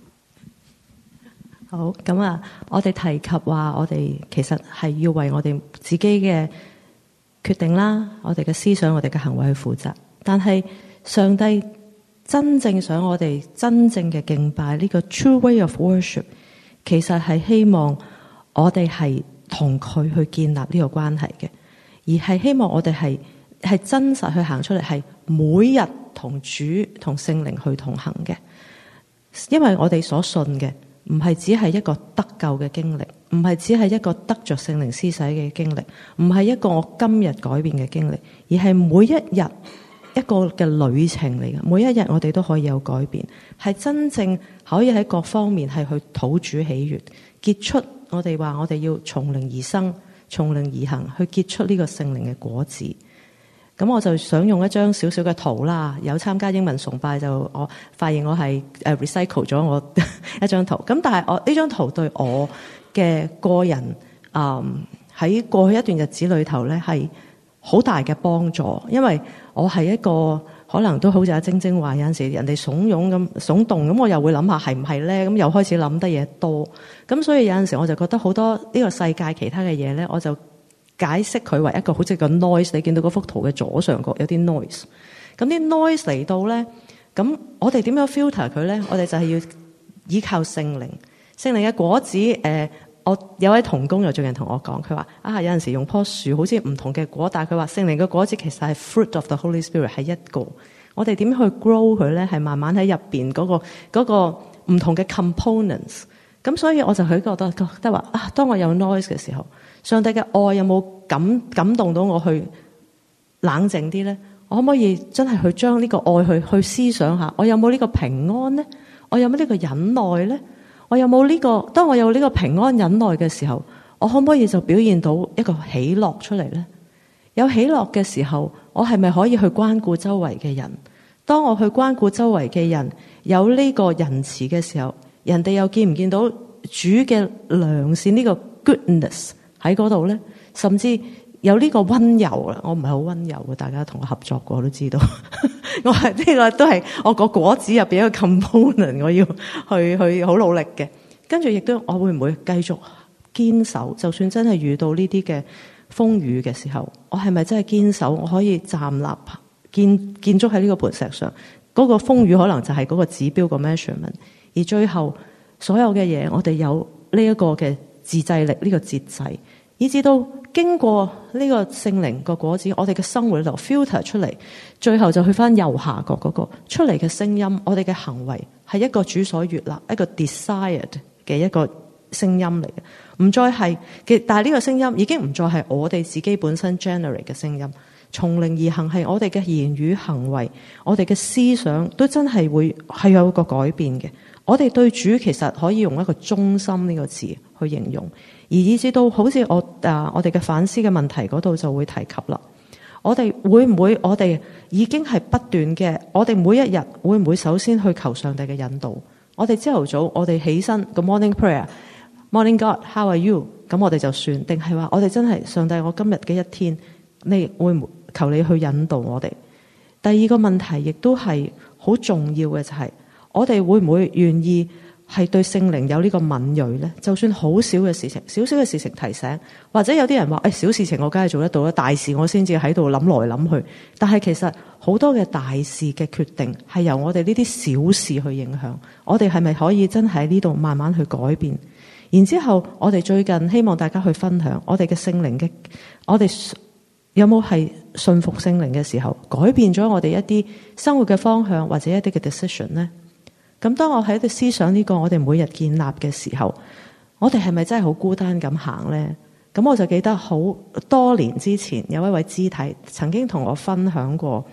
好，咁啊，我哋提及話，我哋其實係要為我哋自己嘅決定啦，我哋嘅思想，我哋嘅行為去負責。但係上帝真正想我哋真正嘅敬拜，呢個 true way of worship， 其實係希望我哋係同佢去建立呢個關係嘅，而係希望我哋係係真實去行出嚟，係每日同主同聖靈去同行嘅。因為我哋所信嘅唔係只係一個得救嘅經歷，唔係只係一個得着聖靈施洗嘅經歷，唔係一個我今日改變嘅經歷，而係每一日一個嘅旅程嚟嘅。每一日我哋都可以有改變，係真正可以喺各方面係去討主喜悅，結出我哋話我哋要從靈而生，從靈而行，去結出呢個聖靈嘅果子。咁我就想用一張少少嘅圖啦，有參加英文崇拜就我發現我係誒 recycle 咗我一張圖。咁但係我呢張圖對我嘅個人誒喺、嗯、過去一段日子裏頭咧係好大嘅幫助，因為我係一個可能都好似阿晶晶話，有陣時人哋慫恿咁聳動，咁我又會諗下係唔係咧，咁又開始諗得嘢多，咁所以有陣時我就覺得好多呢個世界其他嘅嘢咧，我就解釋佢為一個好似個 noise， 你見到嗰幅圖嘅左上角有啲 noise， 咁啲 noise 嚟到咧，咁我哋點樣 filter 佢咧？我哋就係要依靠聖靈，聖靈嘅果子。誒、呃，我有位同工又最近同我講，佢話啊，有陣時用棵樹好似唔同嘅果，但係佢話聖靈嘅果子其實係 fruit of the Holy Spirit 係一個，我哋點樣去 grow 佢咧？係慢慢喺入邊嗰個嗰個唔同嘅 components。咁所以我就佢覺得覺得話啊，當我有 noise 嘅時候，上帝嘅愛有冇感感動到我去冷靜啲咧？我可唔可以真係去將呢個愛去去思想下？我有冇呢個平安咧？我有冇呢個忍耐咧？我有冇呢個？當我有呢個平安忍耐嘅時候，我可唔可以就表現到一個喜樂出嚟咧？有喜樂嘅時候，我係咪可以去關顧周圍嘅人？當我去關顧周圍嘅人，有呢個仁慈嘅時候，人哋又見唔見到主嘅良善呢個 goodness 喺嗰度咧？甚至有呢個溫柔啦，我唔係好溫柔嘅，大家同我合作過都知道。我係呢、這個都係我個果子入邊一個 component， 我要去去好努力嘅。跟住亦都我會唔會繼續堅守？就算真係遇到呢啲嘅風雨嘅時候，我係咪真係堅守？我可以站立建建築喺呢個磐石上。嗰、那個風雨可能就係嗰個指標個 measurement， 而最後所有嘅嘢，我哋有呢一個嘅自制力，呢、這個節制。以至到經過呢個聖靈個果子，我哋嘅生活裏頭 filter 出嚟，最後就去翻右下角嗰個出嚟嘅聲音，我哋嘅行為係一個主所悅納，一個 desired 嘅一個聲音嚟嘅，唔再係嘅。但係呢個聲音已經唔再係我哋自己本身 generate 嘅聲音，從靈而行係我哋嘅言語行為，我哋嘅思想都真係會係有一個改變嘅。我哋對主其實可以用一個忠心呢個詞去形容。而以至到好似我啊，我哋嘅反思嘅問題嗰度就會提及啦。我哋會唔會？我哋已經係不斷嘅。我哋每一日會唔會首先去求上帝嘅引導？我哋朝頭早我哋起身個 morning prayer，morning God，how are you？ 咁我哋就算，定係話我哋真係上帝，我今日嘅一天，你會唔會求你去引導我哋？第二個問題亦都係好重要嘅，就係我哋會唔會願意？係對聖靈有呢個敏銳咧，就算好少嘅事情，少少嘅事情提醒，或者有啲人話誒，小事情我梗係做得到啦，大事我先至喺度諗來諗去。但係其實好多嘅大事嘅決定係由我哋呢啲小事去影響。我哋係咪可以真係喺呢度慢慢去改變？然之後我哋最近希望大家去分享我哋嘅聖靈嘅，我哋有冇係信服聖靈嘅時候，改變咗我哋一啲生活嘅方向或者一啲嘅 decision 呢？咁當我喺度思想呢個我哋每日建立嘅時候，我哋係咪真係好孤單咁行呢？咁我就記得好多年之前有一位肢體曾經同我分享過，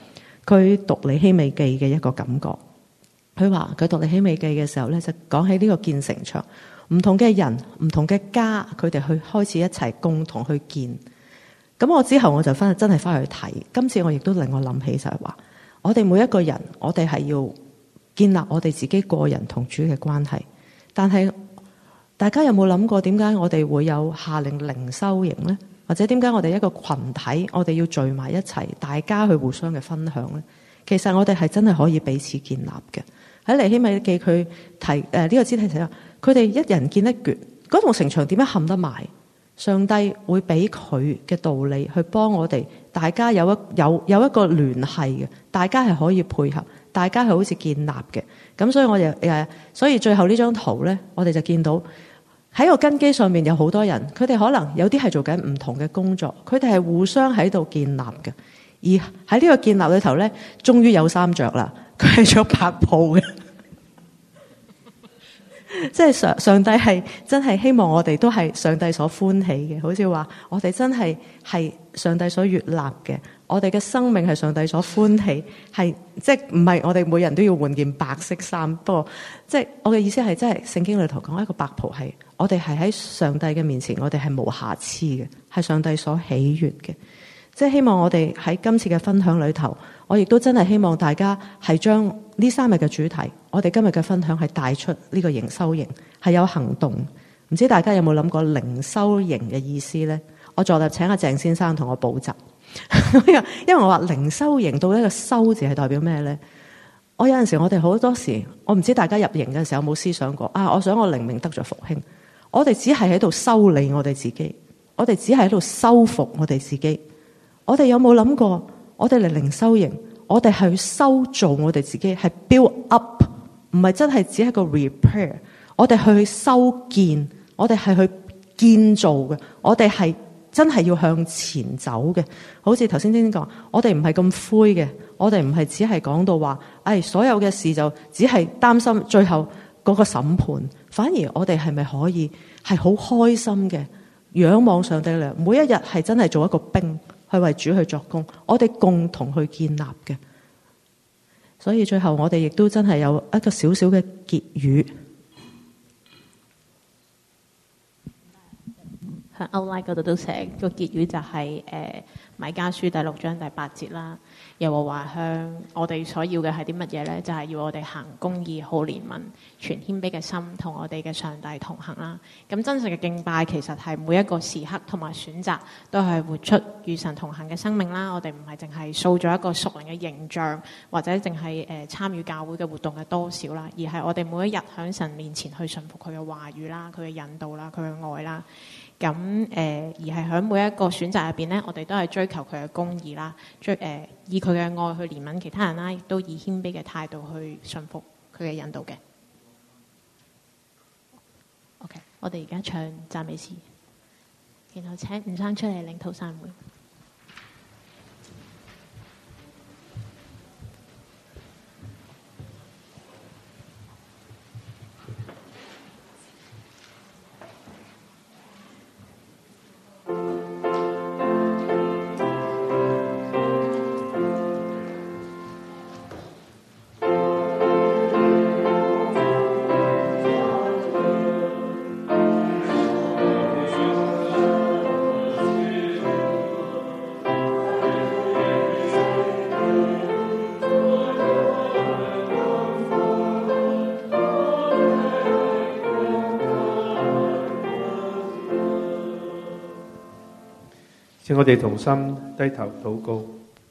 佢讀尼希米記嘅一個感覺。佢話佢讀尼希米記嘅時候咧，就講起呢個建城牆，唔同嘅人、唔同嘅家，佢哋去開始一齊共同去建。咁我之後我就翻真係翻去睇。今次我亦都令我諗起就係話，我哋每一個人，我哋係要建立我哋自己個人同主嘅關係。但係大家有冇諗過點解我哋會有夏令靈修營呢？或者點解我哋一個群體，我哋要聚埋一齊，大家去互相嘅分享呢？其實我哋係真係可以彼此建立嘅。喺尼希米記佢提誒呢、呃這個肢體提話，佢哋一人建一橛，嗰棟城牆點樣冚得埋？上帝會俾佢嘅道理去幫我哋，大家有一有有一個聯繫嘅，大家係可以配合，大家係好似建立嘅。咁所以我哋誒，所以最後呢張圖咧，我哋就見到喺個根基上面有好多人，佢哋可能有啲係做緊唔同嘅工作，佢哋係互相喺度建立嘅。而喺呢個建立裏頭咧，終於有衫着啦，佢係着白袍嘅。即係上上帝係真係希望我哋都係上帝所歡喜嘅，好似話我哋真係係上帝所悅納嘅，我哋嘅生命係上帝所歡喜，係即係唔係我哋每人都要換件白色衫。不過即係我嘅意思係，真係聖經裏頭講一個白袍係我哋係喺上帝嘅面前，我哋係無瑕疵嘅，係上帝所喜悅嘅。即係希望我哋喺今次嘅分享裏頭，我亦都真係希望大家係將呢三日嘅主題，我哋今日嘅分享係帶出呢個靈修營，係有行動。唔知大家有冇諗過靈修營嘅意思呢？我昨日請阿鄭先生同我補習，因為我話靈修營到呢個修字係代表咩呢？我有陣時我哋好多時，我唔知大家入營嘅時候有冇思想過啊？我想我靈命得咗復興，我哋只係喺度修理我哋自己，我哋只係喺度修復我哋自己。我哋有冇諗過，我哋嚟靈修營，我哋係去修造我哋自己，係 build up， 唔係真係只係個 repair。我哋去修建，我哋係去建造嘅，我哋係真係要向前走嘅。好似頭先先講，我哋唔係咁灰嘅，我哋唔係只係講到話，誒所有嘅事就只係擔心最後嗰個審判，反而我哋係咪可以係好開心嘅，仰望上帝嘅，每一日係真係做一個兵。去為主去作工，我哋共同去建立嘅。所以最後我哋亦都真係有一個小小嘅結語。 喺 outline 嗰度都寫個結語就係、是、誒、呃、米迦書第六章第八節啦。耶和華向我哋所要嘅係啲乜嘢咧？就係、是、要我哋行公義、好憐憫、全謙卑嘅心，同我哋嘅上帝同行啦。咁真實嘅敬拜其實係每一個時刻同埋選擇都係活出與神同行嘅生命啦。我哋唔係淨係塑造一個屬靈嘅形象，或者淨係誒參與教會嘅活動嘅多少啦，而係我哋每一日喺神面前去順服佢嘅話語啦、佢嘅引導啦、佢嘅愛啦。咁誒、呃，而係喺每一個選擇入邊咧，我哋都係追求佢嘅公義啦，追誒、呃、以佢嘅愛去憐憫其他人啦，亦都以謙卑嘅態度去順服佢嘅引導嘅。OK， 我哋而家唱讚美詩，然後請吳生出嚟領禱散會。 請我哋同心低頭禱告。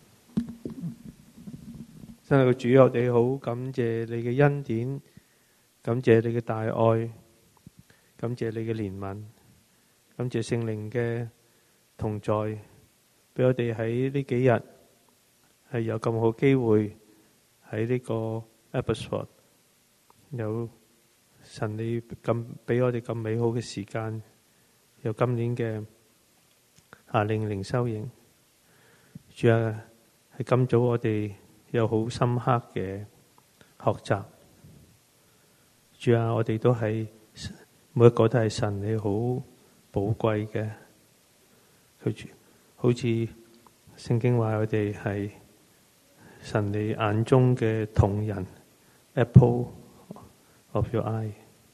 真係個主，我哋好感謝你嘅恩典，感謝你嘅大愛，感謝你嘅憐憫，感謝聖靈嘅同在，俾我哋喺呢幾日係有咁好機會喺呢個 episode 有神你咁俾我哋咁美好嘅時間，有今年嘅夏令靈修營。主啊，喺今早我哋有好深刻嘅學習。主啊，我哋都係每一個都係神你好寶貴嘅。佢好似聖經話我哋係神你眼中嘅瞳人 ，Apple of your eye。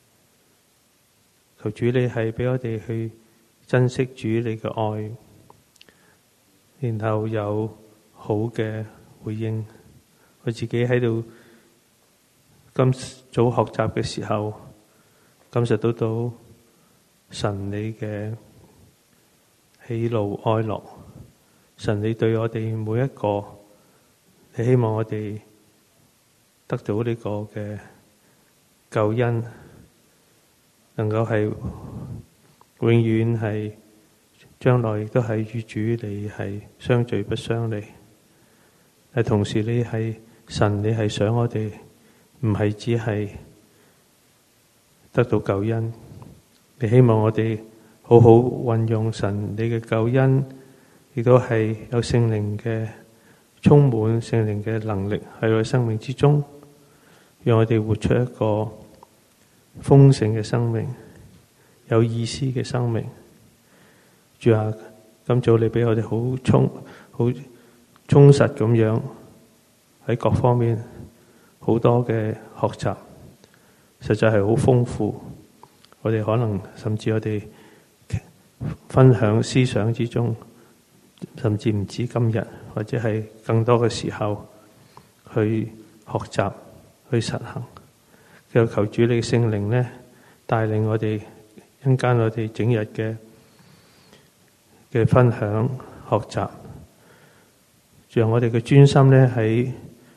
求主你係俾我哋去珍惜主你嘅愛，然後有好嘅回應。我自己喺度今早學習嘅時候，感受到到神你嘅喜怒哀樂，神你對我哋每一個，你希望我哋得到呢個嘅救恩，能夠係永遠係將來亦都係與主你係相聚不相離。但同時你係神，你係想我哋唔係只係得到救恩，你希望我哋好好運用神你嘅救恩，亦都係有聖靈嘅充滿聖靈嘅能力喺我生命之中，讓我哋活出一個豐盛嘅生命，有意思嘅生命。主啊，今早你俾我哋好充好充實咁樣喺各方面好多嘅學習，實在係好豐富。我哋可能甚至我哋分享思想之中，甚至唔止今日，或者係更多嘅時候去學習去實行。就求主你聖靈呢帶領我哋一間我哋整日嘅嘅分享學習，讓我哋嘅專心呢喺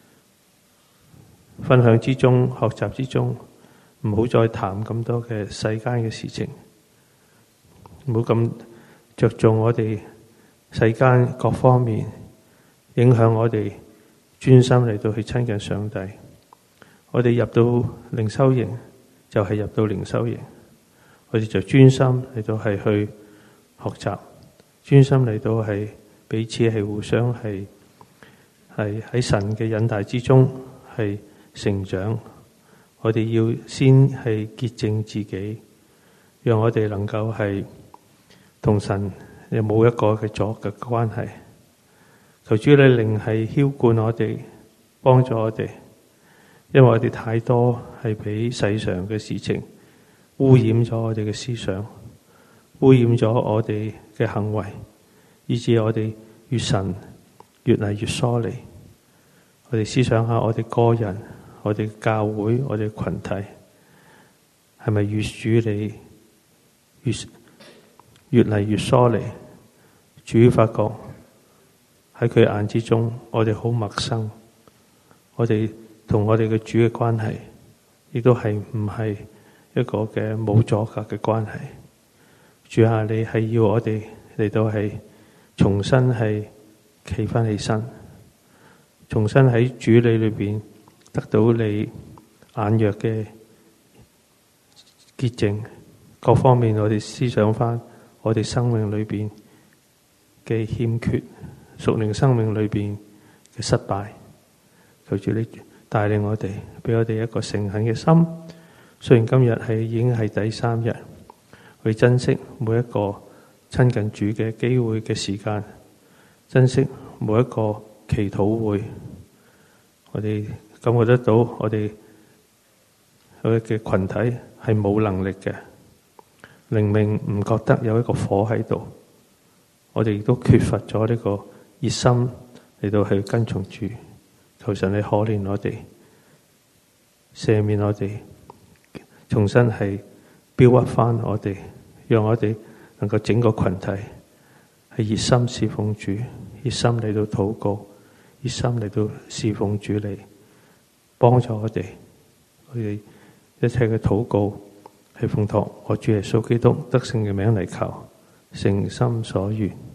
分享之中學習之中，唔好再談咁多嘅世間嘅事情，唔好咁着重我哋世間各方面影響我哋專心嚟到去親近上帝。我哋入到靈修營就係入到靈修營，我哋就專心嚟到係去學習，專心嚟到係彼此係互相係係喺神嘅引帶之中係成長。我哋要先係潔淨自己，讓我哋能夠係同神有冇一個嘅阻嘅關係。求主你靈係澆灌我哋，幫助我哋，因為我哋太多係俾世上嘅事情污染咗我哋嘅思想，污染咗我哋嘅行為，以致我哋與神越嚟越疏離。我哋思想下，我哋個人、我哋教會、我哋群體，係咪與主你越越嚟越疏離？主發覺喺佢眼之中，我哋好陌生，我哋同我哋嘅主嘅關係，亦都係唔係一個嘅冇阻隔嘅關係。主啊，你係要我哋嚟到係重新係企翻起身，重新喺主你裏邊得到你眼藥嘅潔淨，各方面我哋思想翻我哋生命裏邊嘅欠缺，屬靈生命裏邊嘅失敗。求主你帶領我哋，俾我哋一個誠懇嘅心。雖然今日係已經係第三日，去珍惜每一個親近主嘅機會嘅時間，珍惜每一個祈禱會。我哋感覺得到我哋佢嘅群體係冇能力嘅，靈命唔覺得有一個火喺度，我哋亦都缺乏咗呢個熱心嚟到去跟從主。求神你可憐我哋，赦免我哋，重新係標屈翻我哋，讓我哋能夠整個群體係熱心侍奉主，熱心嚟到禱告，熱心嚟到侍奉主你，幫助我哋，我哋一切嘅禱告係奉託我主耶穌基督得勝嘅名嚟求，誠心所願。